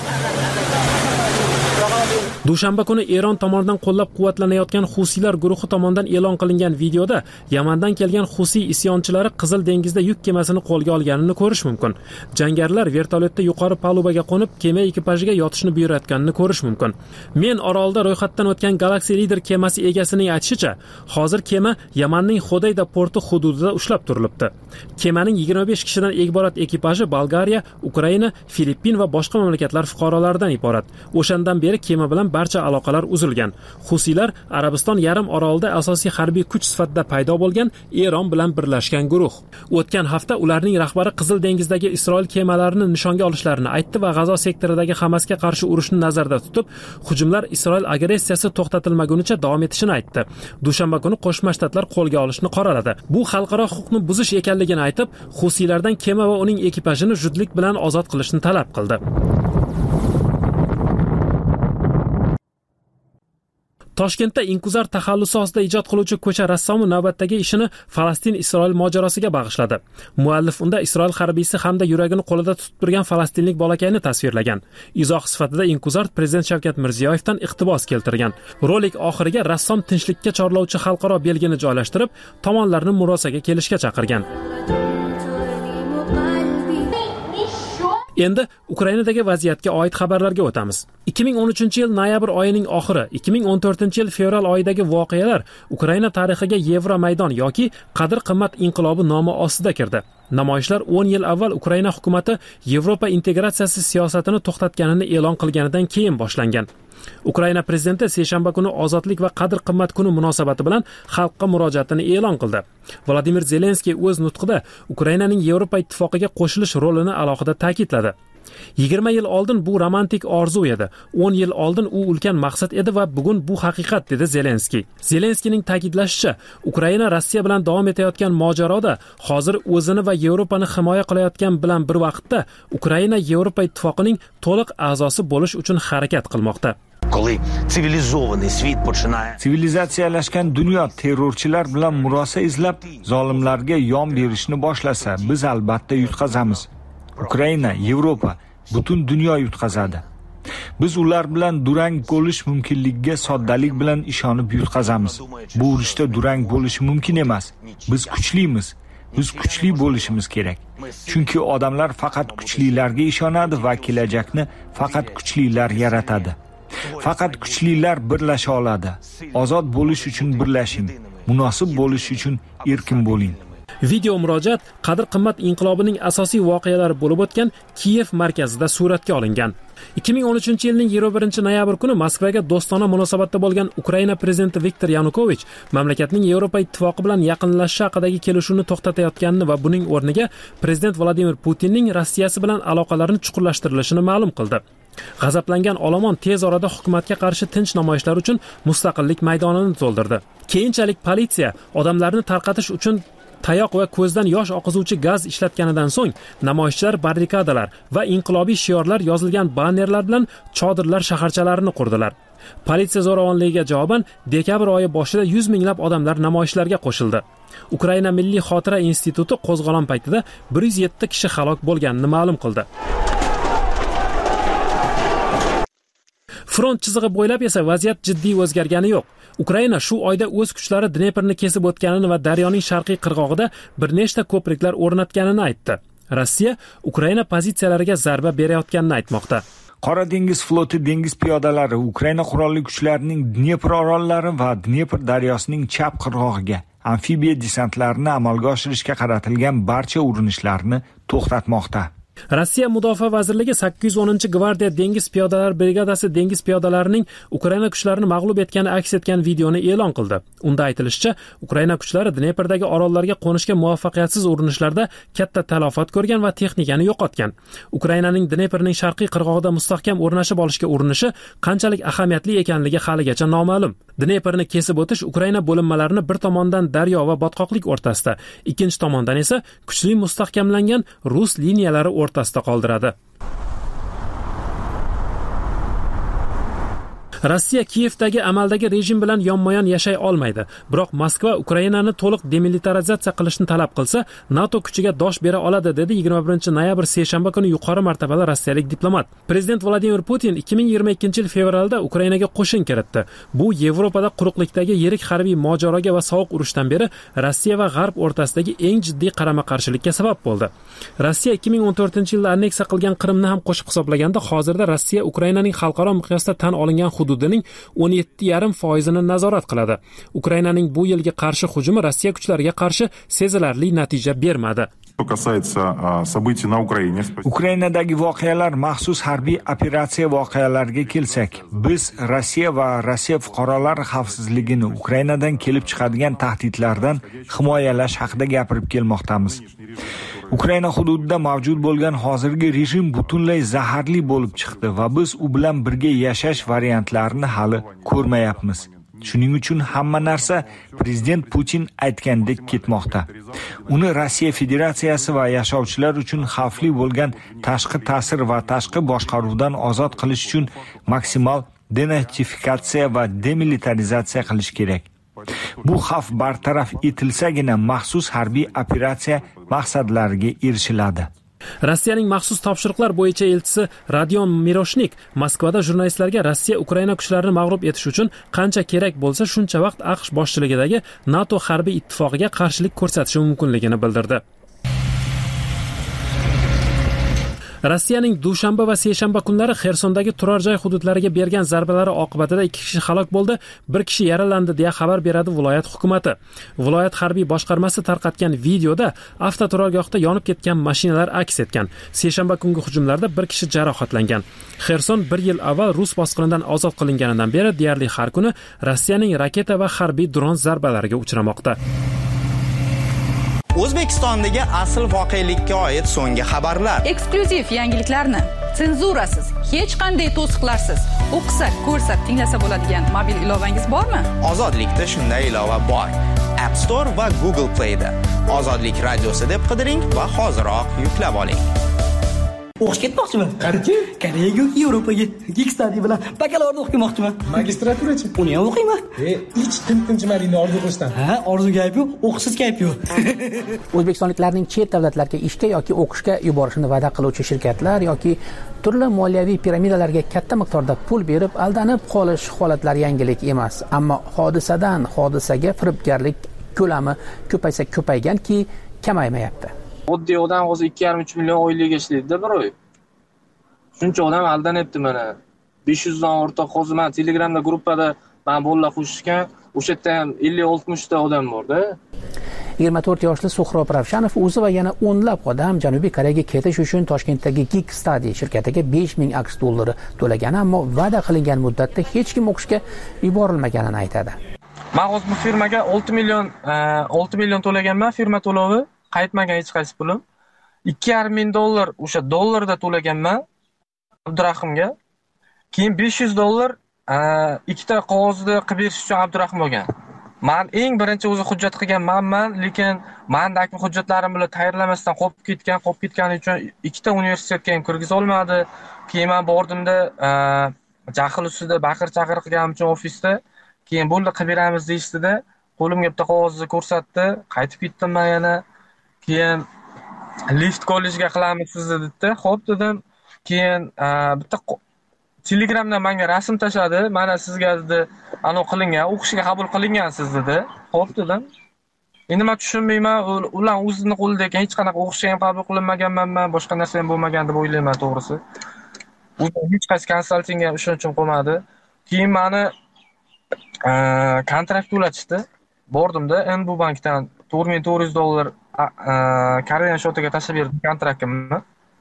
Dushanba kuni Eron tomonidan qo'llab-quvvatlanayotgan Husiylar guruhi tomonidan e'lon qilingan videoda Yamandan kelgan Husiy isyonchilari Qizil dengizda yuk kemasini qo'lga olganini ko'rish mumkin. Jangarilar vertolyotda yuqori palubaga qo'nib, kema ekipajiga yotishni buyurayotganini ko'rish mumkin. Men orolda ro'yxatdan o'tgan Galaxy Leader kemasi egasining aytishicha, hozir kema Yamanning Xodayda porti hududida ushlab turilibdi. Kemaning 25 kishidan iborat ekipaji Bolgariya, Ukraina, Filippin va boshqa mamlakatlar fuqarolaridan iborat. O'shandan beri kema bilan barcha aloqalar uzilgan. Husiylar Arabiston yarim orolida asosiy harbiy kuch sifatida paydo bo'lgan Eron bilan birlashgan guruh. O'tgan hafta ularning rahbari Qizil dengizdagi Isroil kemalarini nishonga olishlarini aytdi va G'azo sektoridagi Hamasga qarshi urushni nazarda tutib, hujumlar Isroil agressiyasi to'xtatilmagunicha davom etishini aytdi. Dushanba kuni Qo'shma Shtatlar qo'lga olishni qoraladi. Bu xalqaro huquqni buzish ekanligini aytib, Husiylardan kema va uning ekipajini zudlik bilan ozod qilishni talab qildi. Toshkentda inkuzar taxallusi ostida ijod qiluvchi ko'cha rassomi navbatdagi ishini Falastin-Isroil mojarosiga bag'ishladi. Muallif unda Isroil harbiysi hamda yuragini qo'lida tutib turgan falastinlik bolakayni tasvirlagan. Izoh sifatida inkuzar prezident Shavkat Mirziyoyevdan iqtibos keltirgan. Rolik oxiriga rassom tinchlikka chorlovchi xalqaro belgini joylashtirib, tomonlarni murosaga kelishga chaqirgan. Endi Ukrainadagi vaziyatga oid xabarlarga o'tamiz. 2013-yil noyabr oyining oxiri, 2014-yil fevral oyidagi voqealar Ukraina tarixiga Yevromaydon yoki qadr-qimmat inqilobi nomi ostida kirdi. Namoyishlar 10 yil avval Ukraina hukumatı Yevropa integratsiyasi siyosatini to'xtatganini e'lon qilganidan keyin boshlangan. Ukraina prezidenti seshanba kuni ozodlik va qadr-qimmat kuni munosabati bilan xalqqa murojaatini e'lon qildi. Vladimir Zelenskiy o'z nutqida Ukrainaning Yevropa ittifoqiga qo'shilish rolini alohida ta'kidladi. 20 yil oldin bu romantik orzu edi. 10 yil oldin u ulkan maqsad edi va bugun bu haqiqat, dedi Zelenskiy. Zelenskiyning ta'kidlashicha, Ukraina Rossiya bilan davom etayotgan mojaroda hozir o'zini va Yevropani himoya qilayotgan bilan bir vaqtda Ukraina Yevropa ittifoqining to'liq a'zosi bo'lish uchun harakat qilmoqda. Sivilizatsiyalashgan dunyo terrorchilar bilan murosa izlab, zolimlarga yom berishni boshlasa, biz albatta yutqazamiz. Ukraina, Yevropa, butun dunyo yutqazadi. Biz ular bilan durang bo'lish mumkinligiga soddalik bilan ishonib yutqazamiz. Bu urushda durang bo'lishi mumkin emas. Biz kuchlimiz. Biz kuchli bo'lishimiz kerak. Chunki odamlar faqat kuchlilarga ishonadi va kelajakni faqat kuchlilar yaratadi. Faqat kuchlilar birlasha oladi. Ozod bo'lish uchun birlashing. Munosib bo'lish uchun erkin bo'ling. Video murojaat qadr-qimmat inqilobining asosiy voqealari bo'lib o'tgan Kiyev markazida suratga olingan. 2013-yilning 21-noyabr kuni Moskvaga do'stona munosabatda bo'lgan Ukraina prezidenti Viktor Yanukovich mamlakatning Yevropa ittifoqi bilan yaqinlashish haqidagi kelishuvni to'xtatayotganini va buning o'rniga prezident Vladimir Putinning Rossiyasi bilan aloqalarini chuqurlashtirilishini ma'lum qildi. G'azablangan olomon tez orada hukumatga qarshi tinch namoyishlar uchun mustaqillik maydonini to'ldirdi. Keyinchalik politsiya odamlarni tarqatish uchun tayoq va ko'zdan yosh oqizuvchi gaz ishlatganidan so'ng namoyishchilar barrikadalar va inqilobiy shiorlar yozilgan bannerlar bilan chodirlar shaharchalarini qurdilar. Politsiya zo'ravonligiga javoban dekabr oyi boshida 100 minglab odamlar namoyishlarga qo'shildi. Ukraina Milliy xotira instituti qo'zg'olon paytida 107 kishi halok bo'lganini ma'lum qildi. Front chizig'i bo'ylab esa vaziyat jiddiy o'zgargani yo'q. Ukraina shu oyda o'z kuchlari Dneprni kesib o'tganini va daryoning sharqiy qirg'og'ida bir nechta ko'priklar o'rnatganini aytdi. Rossiya Ukraina pozitsiyalariga zarba berayotganini aytmoqda. Qora dengiz floti dengiz piyodalari Ukraina qurolli kuchlarining Dnepr orollari va Dnepr daryosining chap qirg'og'iga amfibiya desantlarini amalga oshirishga qaratilgan barcha urinishlarni to'xtatmoqda. Rossiya Mudofaa vazirligi 810-gvardiya dengiz piyodalar brigadasi dengiz piyodalarining Ukraina kuchlarini mag'lub etgani aks etgan videoni e'lon qildi. Unda aytilishicha, Ukraina kuchlari Dneprdagi orollarga qo'nishga muvaffaqiyatsiz urinishlarda katta talafot ko'rgan va texnikani yo'qotgan. Ukrainaning Dneprning sharqiy qirg'og'ida mustahkam o'rnashib olishga urinishi qanchalik ahamiyatli ekanligi haligacha noma'lum. Dneprni kesib o'tish Ukraina bo'linmalarini bir tomondan daryo va botqoqlik o'rtasida, ikkinchi tomondan esa kuchli mustahkamlangan rus liniyalari o'rtasida qoldiradi. Rossiya Kiyevdagi amaldagi rejim bilan yonma-yon yashay olmaydi. Biroq Moskva Ukrainani to'liq demilitarizatsiya qilishni talab qilsa, NATO kuchiga dosh bera oladi, dedi 21-noyabr seshanba kuni yuqori martabali rossiyalik diplomat. Prezident Vladimir Putin 2022-yil fevralda Ukrainaga qo'shin kiritdi. Bu Yevropada quruqlikdagi yirik harbiy mojaroga va sovuq urushdan beri Rossiya va G'arb o'rtasidagi eng jiddiy qarama-qarshilikka sabab bo'ldi. Rossiya 2014-yilda anneksiya qilgan Qrimni ham qo'shib hisoblaganda, hozirda Rossiya Ukrainaning xalqaro miqyosda tan olingan hududining 17,5% nazorat qiladi. Ukrainaning bu yilgi qarshi hujumi Rossiya kuchlariga qarshi sezilarli natija bermadi. Ukrainadagi voqealar maxsus harbiy operatsiya voqealariga kelsak, biz Rossiya va Rossiya fuqarolari xavfsizligini Ukrainadan kelib chiqadigan tahdidlardan himoyalash haqida gapirib kelmoqdamiz. Ukraina hududida mavjud bo'lgan hozirgi rejim butunlay zaharli bo'lib chiqdi va biz u bilan birga yashash variantlarini hali ko'rmayapmiz. Shuning uchun hamma narsa prezident Putin aytgandek ketmoqda. Uni Rossiya Federatsiyasi va yashovchilar uchun xavfli bo'lgan tashqi ta'sir va tashqi boshqaruvdan ozod qilish uchun maksimal denatsifikatsiya va demilitarizatsiya qilish kerak. Bu xavf bartaraf etilsagina maxsus harbiy operatsiya maqsadlariga erishiladi. Rossiyaning maxsus topshiriqlar bo'yicha elchisi Rodion Miroshnik Moskvada jurnalistlarga Rossiya Ukraina kuchlarini mag'lub etish uchun qancha kerak bo'lsa, shuncha vaqt AQSh boshchiligidagi NATO harbiy ittifoqiga qarshilik ko'rsatishi mumkinligini bildirdi. Rossiyaning dushanba va seshanba kunlari Xersondagi turar joy hududlariga bergan zarbalari oqibatida 2 kishi halok bo'ldi, 1 kishi yaralandi deya xabar beradi viloyat hukumati. Viloyat harbiy boshqarmasi tarqatgan videoda avtoturargohda yonib ketgan mashinalar aks etgan. Seshanba kungi hujumlarda 1 kishi jarohatlangan. Xerson 1 yil avval Rus bosqinidan ozod qilinganidan beri deyarli har kuni Rossiyaning raketa va harbiy dron zarbalariga uchramoqda. O'zbekistondagi asl voqelikka oid so'nggi xabarlar. Eksklyuziv yangiliklarni senzurasiz, hech qanday to'siqlarsiz o'qisa, ko'rsa, tinglasa bo'ladigan mobil ilovangiz bormi? Ozodlikda shunday ilova bor. App Store va Google Play da. Ozodlik radiosi deb qidiring va hoziroq yuklab oling. O'qish ketmoqchiman. Qayerga? Koreyaga yoki Yevropaga. Geekstudy bilan bakalavriat o'qimoqchiman. Magistraturachi? Uni ham o'qiyman. Ich tinchimaligizni orzu qilishdan. Ha, orzu gap yo'q, o'qishsiz gap yo'q. O'zbekistonliklarning chet davlatlarga ishga yoki o'qishga yuborishini va'da qiluvchi shirkatlar yoki turli moliyaviy piramidalarga katta miqdorda pul berib aldanib qolish holatlari yangilik emas, ammo hodisadan hodisaga firibgarlik ko'lami ko'paysa ko'payganki, kamaymayapti. Oddiy odam hozir 2,5-3 million oylik ishlaydi-da bir oy. Shuncha odam aldanyapti mana. 500 dan ortiq hozir men Telegramda gruppada men bolalar qo'shishgan, o'sha yerda ham 50-60 ta odam bor-da. 24 yoshli Suhrob Ravshanov o'zi va yana o'nlab odam Janubiy Koreyaga ketish uchun Toshkentdagi Geekstudy shirkatiga 5000 AQSh dollari to'lagan, ammo va'da qilingan muddatda hech kim o'qishga yuborilmaganini aytadi. Men hozir bu firmaga 6 million to'laganman, firma to'lovi. Qaytmagan hech qaysi pulim. 2,5 ming dollar o'sha dollarda to'laganman Abdurahimga. Keyin 500 dollar ikkita qog'ozni qilib berish uchun Abdurahim bo'lgan. Men eng birinchi o'zi hujjat qilganman, lekin mendagi hujjatlarim bilan tayyorlamasdan qolib ketgani uchun ikkita universitetga ham kirgiza olmadi. Keyin men bordimda jahl ustida baqir-chaqir qilganim uchun ofisda, keyin bo'ldi qilib beramiz deyishdi-da, qo'limga bitta qog'ozni ko'rsatdi, qaytib ketdim men yana. Keyin lift kollejga qilamiz sizni dedi. Xo'p dedim. Keyin bitta Telegramdan menga rasm tashladi. Mana sizga dedi, aniq qilingan, o'qishga qabul qilingansiz dedi. Xo'p dedim. Endi men tushunmayman, ular o'zining qo'lida ekan, hech qanaqa o'qishga ham qabul qilinmaganman, boshqa narsa ham bo'lmagan deb o'ylayman to'g'risi. U hech qaysi konsaltingga ishonchim qolmadi. Keyin meni kontrakt to'latishdi. Bordimda NB bankdan $4,400 Koreyan shotiga tashlab berdim kontraktimni.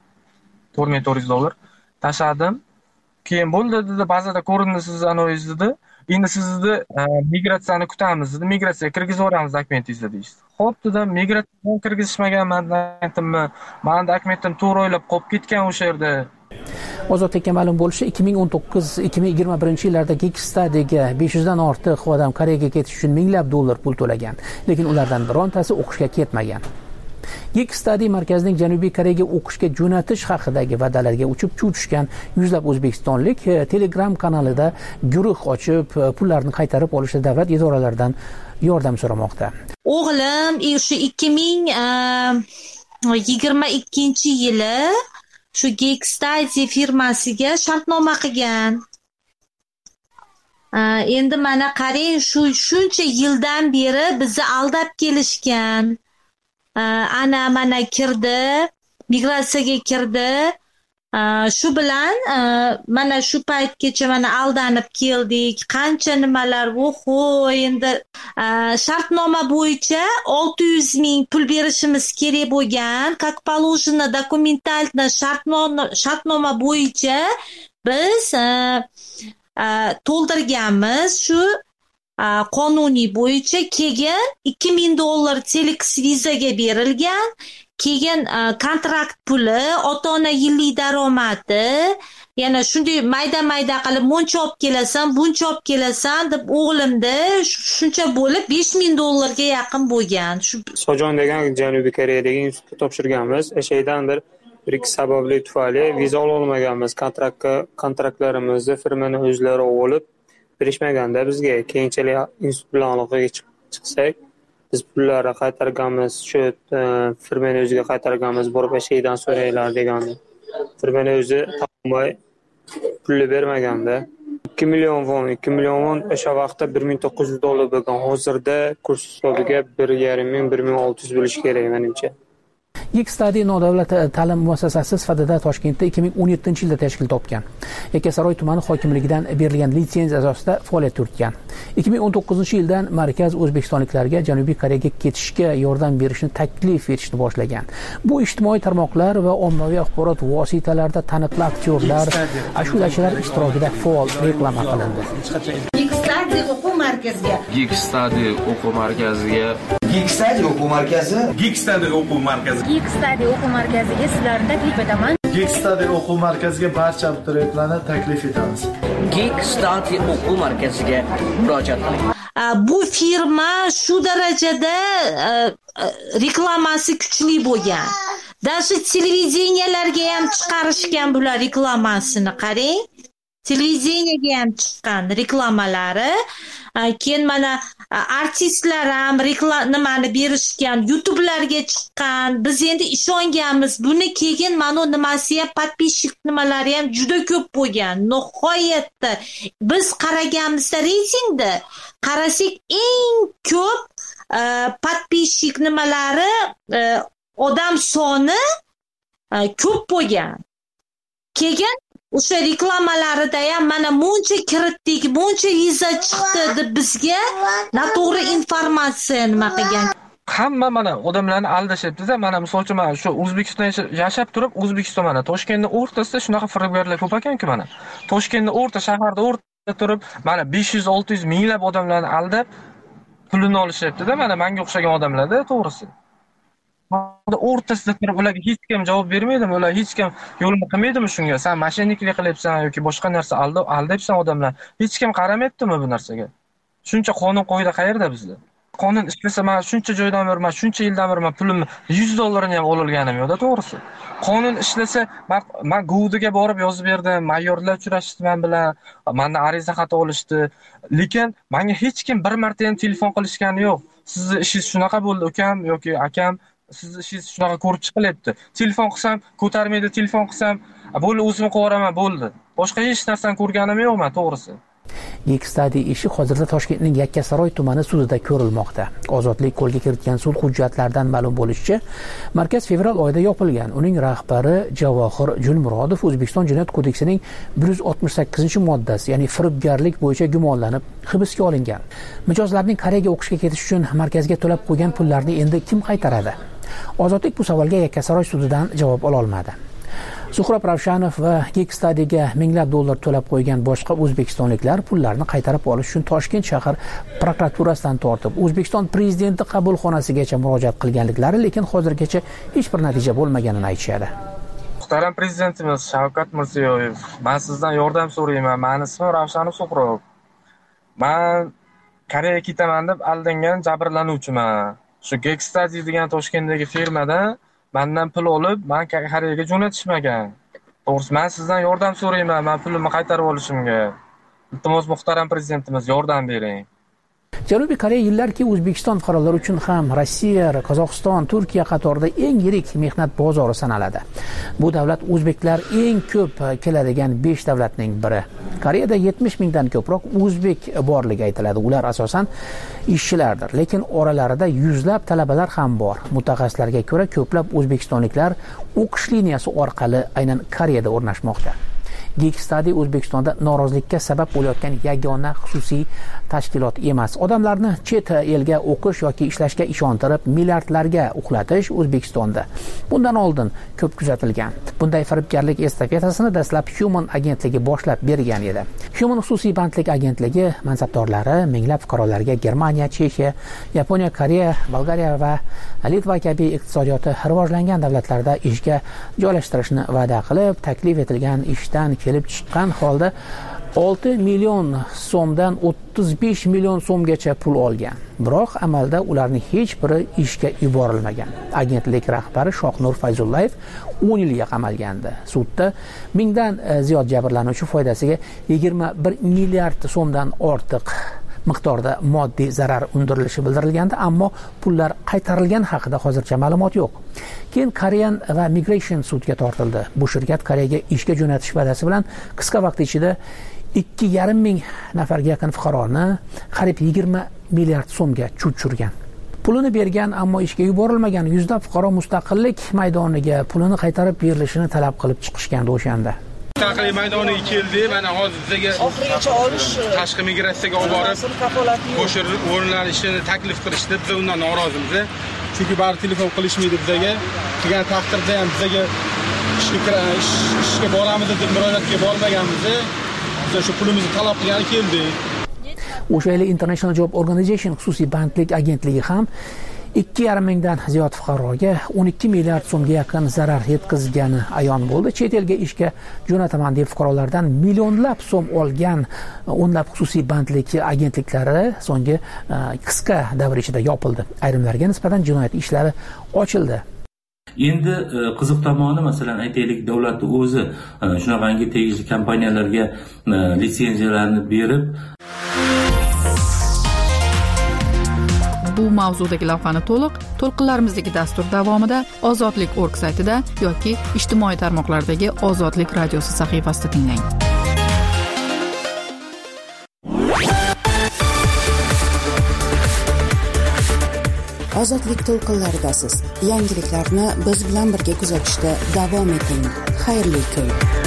$4,400 tashladim. Keyin bo'ldi dedi, bazada ko'rindi siz anoyiz dedi. Endi sizni migratsiyani kutamiz dedi. Migratsiyaga kirgizib yuboramiz dokumentingizni deydi. Xo'p dedim, migratsiyaga kirgizishmagan dokumentimni. Mening dokumentim to'g'ri o'ylab qolib ketgan o'sha yerda. Ozodlikka ma'lum bo'lishi 2019-2021 yillarda Geekstudy'ga 500 dan ortiq odam Koreyaga ketish uchun minglab dollar pul to'lagan, lekin ulardan birontasi o'qishga ketmagan. Geekstudy markazining Janubiy Koreyaga o'qishga jo'natish haqidagi va'dalarga uchib tushgan yuzlab o'zbekistonlik Telegram kanalida guruh ochib, pullarni qaytarib olishda davlat idoralaridan yordam so'ramoqda. O'g'lim shu 2022-yili shu Geekstudy firmasiga shartnoma qilgan. Endi mana qarang, shuncha yildan beri bizni aldab kelishgan. Mana kirdi, migratsiyaga kirdi. Shu bilan mana shu paytgacha mana aldanib keldik. Qancha nimalar, endi shartnoma bo'yicha 600 ming pul berishimiz kerak bo'lgan. Как положено документально shartnoma bo'yicha biz to'ldirganmiz. Shu qonuniy bo'yicha keyin $2,000 Telex vizaga berilgan. Keyin kontrakt puli, ota-ona yillik daromadi, yana shunday mayda-mayda qilib muncha olib kelasan, buncha olib kelasan deb o'g'limda shuncha bo'lib $5,000 ga yaqin bo'lgan. Sojon degan Janubiy Koreyadagi institutga topshirganmiz. O'shadan bir bir-ikki sababli tufayli viza ololmaganmiz. Kontraktlarimizni firmani o'zlari olib berishmaganda bizga keyinchalik institut bilan aloqaga chiqsak, biz pullarni qaytarganmiz, shu firmani o'ziga qaytarganmiz, borib shaydan so'raylar degandi. Firmani o'zi topmay pulni bermaganda 2 million won o'sha vaqtda $1,900 bo'lgan. Hozirda kurs hisobiga 1,5-1,600 bo'lishi kerak menimcha. Geekstudy nodavlat ta'lim muassasasi sifatida Toshkentda 2017-yilda tashkil topgan. Yakkasaroy tumani hokimligidan berilgan litsenziya asosida faoliyat yuritgan. 2019-yildan markaz o'zbekistonliklarga Janubiy Koreyaga ketishga yordam berishni taklif etishni boshlagan. Bu ijtimoiy tarmoqlar va ommaviy axborot vositalarida taniqli aktyorlar, ashulachilar ishtirokida faol reklama qilindi. Geekstudy o'quv markaziga. Geekstudy o'quv markaziga. Geekstudy o'quv markazi. Geekstudy o'quv markazi. Geekstudy o'quv markaziga sizlarni taklif etaman. Geekstudy o'quv markaziga barcha abituriyentlarni taklif etamiz. Geekstudy o'quv markaziga murojaat qiling. Bu firma shu darajada reklamasi kuchli bo'lgan. Даже televideniyalarga ham chiqarishgan bular reklamasini, qarang. Televideniyega ham chiqqan reklamalari, keyin mana artistlar ham nimani berishgan, YouTube'larga chiqqan. Biz endi ishonganmiz. Buni keyin mana nimasi ham podpishchik nimalari ham juda ko'p bo'lgan. Nihoyatda biz qaraganimizda reytingda qarasak eng ko'p podpishchik nimalari odam soni ko'p bo'lgan. Keyin o'sha reklamalarida ham mana buncha kiritdik, buncha viza chiqdi deb bizga noto'g'ri informatsiya nima qilgan. Hamma mana odamlarni aldashyapti-da. Mana misol uchun mana shu O'zbekistonda yashab turib, O'zbekiston mana Toshkentning o'rtasida shunaqa firibgarlar ko'p ekan-ku mana. Toshkentning shaharda o'rtada turib, mana 500-600 minglab odamlarni aldab pulini olishyapti-da. Mana menga o'xshagan odamlarda to'g'risi. O'rtasida turib ularga hech kim javob bermaydimi? Ular hech kim yo'lini qilmaydimi shunga? Sen mashinniklik qilyapsan yoki boshqa narsa aldayapsan odamlar. Hech kim qaramayaptimi bu narsaga? Shuncha qonun qo'ydi qayerda bizda? Qonun ishlasa, men shuncha joydan beri, shuncha yildan beri pulimni $100 ham ololganim yo'q-da, to'g'risi. Qonun ishlasa, men Goudiga borib yozib berdim, mayorlar uchrashdi men bilan, mendan ariza xat olishdi. Lekin menga hech kim bir marta ham telefon qilishgani yo'q. Sizning ishingiz shunaqa bo'ldi, ukam yoki akam, sizni ishingiz shunaqa ko'rib chiqilyapti. Telefon qilsam, ko'tarmaydi, telefon qilsam, bo'ldi o'zim qilib bo'ldi. Boshqa hech narsani ko'rganim yo'q men, to'g'risi. Geekstudy ishi hozirda Toshkentning Yakkasaroy tumani sudida ko'rilmoqda. Ozodlik qo'lga kiritgan sud hujjatlaridan ma'lum bo'lishicha, markaz fevral oyida yopilgan. Uning rahbari Javohir Julmurodov O'zbekiston Jinoyat kodeksining 168-moddasi, ya'ni firibgarlik bo'yicha gumonlanib hibsga olingan. Mijozlarning Koreyaga o'qishga ketish uchun markazga to'lab qo'ygan pullarni endi kim qaytaradi? Ozodlik bu savolga Yakkasaroy sudidan javob ola olmadi. Suhrob Ravshanov va Geekstudyga minglab dollar to'lab qo'ygan boshqa o'zbekistonliklar pullarni qaytarib olish uchun Toshkent shahar prokuraturasidan tortib O'zbekiston prezidenti qabulxonasigacha murojaat qilganliklari, lekin hozirgacha hech bir natija bo'lmaganini aytishadi. Muhtaram prezidentimiz Shavkat Mirziyoyev, men sizdan yordam so'rayman. Meni ismim Ravshanov Suhrob. Men Koreyaga ketaman deb aldangan jabrlanuvchiman. Shu Geekstudy degan Toshkentdagi firmadan mendan pul olib, men Koreyaga jo'natishmagan. To'g'risi, men sizdan yordam so'rayman, men pulimni qaytarib olishimga. Iltimos, muhtaram prezidentimiz, yordam bering. Janubiy Koreya yillarki O'zbekiston fuqarolari uchun ham Rossiya, Qozog'iston, Turkiya qatorida eng yirik mehnat bozori sanaladi. Bu davlat o'zbeklar eng ko'p keladigan 5 davlatning biri. Koreyada 70 mingdan ko'proq o'zbek borligi aytiladi. Ular asosan ishchilardir, lekin oralarida yuzlab talabalar ham bor. Mutaxassislarga ko'ra, ko'plab o'zbekistonliklar o'qish liniyasi orqali aynan Koreyada o'rnashmoqda. Geekstudy O'zbekistonda norozilikka sabab bo'layotgan yagona xususiy tashkilot emas. Odamlarni chet elga o'qish yoki ishlashga ishontirib, milliardlarga uxlatish O'zbekistonda bundan oldin ko'p kuzatilgan. Bunday firibgarlik estafetasini dastlab Human agentligi boshlab bergan edi. Human xususiy bandlik agentligi mansabdorlari minglab fuqarolarga Germaniya, Chexiya, Yaponiya, Koreya, Bolgariya va Litva kabi iqtisodiyoti rivojlangan davlatlarda ishga joylashtirishni va'da qilib, taklif etilgan ishdan kelib chiqqan holda 6 million so'mdan 35 million so'mgacha pul olgan. Biroq amalda ularning hech biri ishga yuborilmagan. Agentlik rahbari Shohnur Fayzullayev 10 yilga qamalgandi. Sudda 1000 dan ziyod jabrlanuvchi foydasiga 21 milliard so'mdan ortiq miqdorda moddiy zarar undirilishi bildirilgandi, ammo pullar qaytarilgani haqida hozircha ma'lumot yo'q. Keyin Korean va Migration sudga tortildi. Bu shirkat Koreyaga ishga jo'natish va'dasi bilan qisqa vaqt ichida 2,5 ming nafarga yaqin fuqaroni qariyb 20 milliard so'mga tushirgan. Pulini bergan, ammo ishga yuborilmagan 100 ta fuqaro Mustaqillik maydoniga pulini qaytarib berilishini talab qilib chiqishgandi o'shanda. Mustaqillik maydoniga keldi. Mana hozir bizga tashqi migratsiyaga olib borib, o'sha o'rinlar ishini taklif qilishdi. Biz undan norozimiz. Chunki bari telefon qilishmaydi bizga. Kelgan taqdirda ham bizga ishga boramiz deb murojaatga bormaganmiz. Biz shu pulimizni talab qilgani keldi. O'sha yili International Job Organization xususiy bandlik agentligi ham 2,5 mingdan ziyod fuqaroga 12 milliard so'mga yaqin zarar yetkazgani ayon bo'ldi. Chet elga ishga jo'nataman deb fuqarolardan millionlab so'm olgan o'nlab xususiy bandlik agentliklari so'nggi qisqa davr ichida yopildi. Ayrimlarga nisbatan jinoyat ishlari ochildi. Endi qiziq tomoni, masalan, aytaylik, davlatning o'zi shunaqangi tegishli kompaniyalarga litsenziyalarni berib, bu mavzudagi lavhani to'lqinlarimizdagi dastur davomida Ozodlik.org saytida yoki ijtimoiy tarmoqlardagi Ozodlik radiosi sahifasida tinglang. Ozodlik to'lqinlaridasiz. Yangiliklarni biz bilan birga kuzatishda davom eting. Xayrli kun.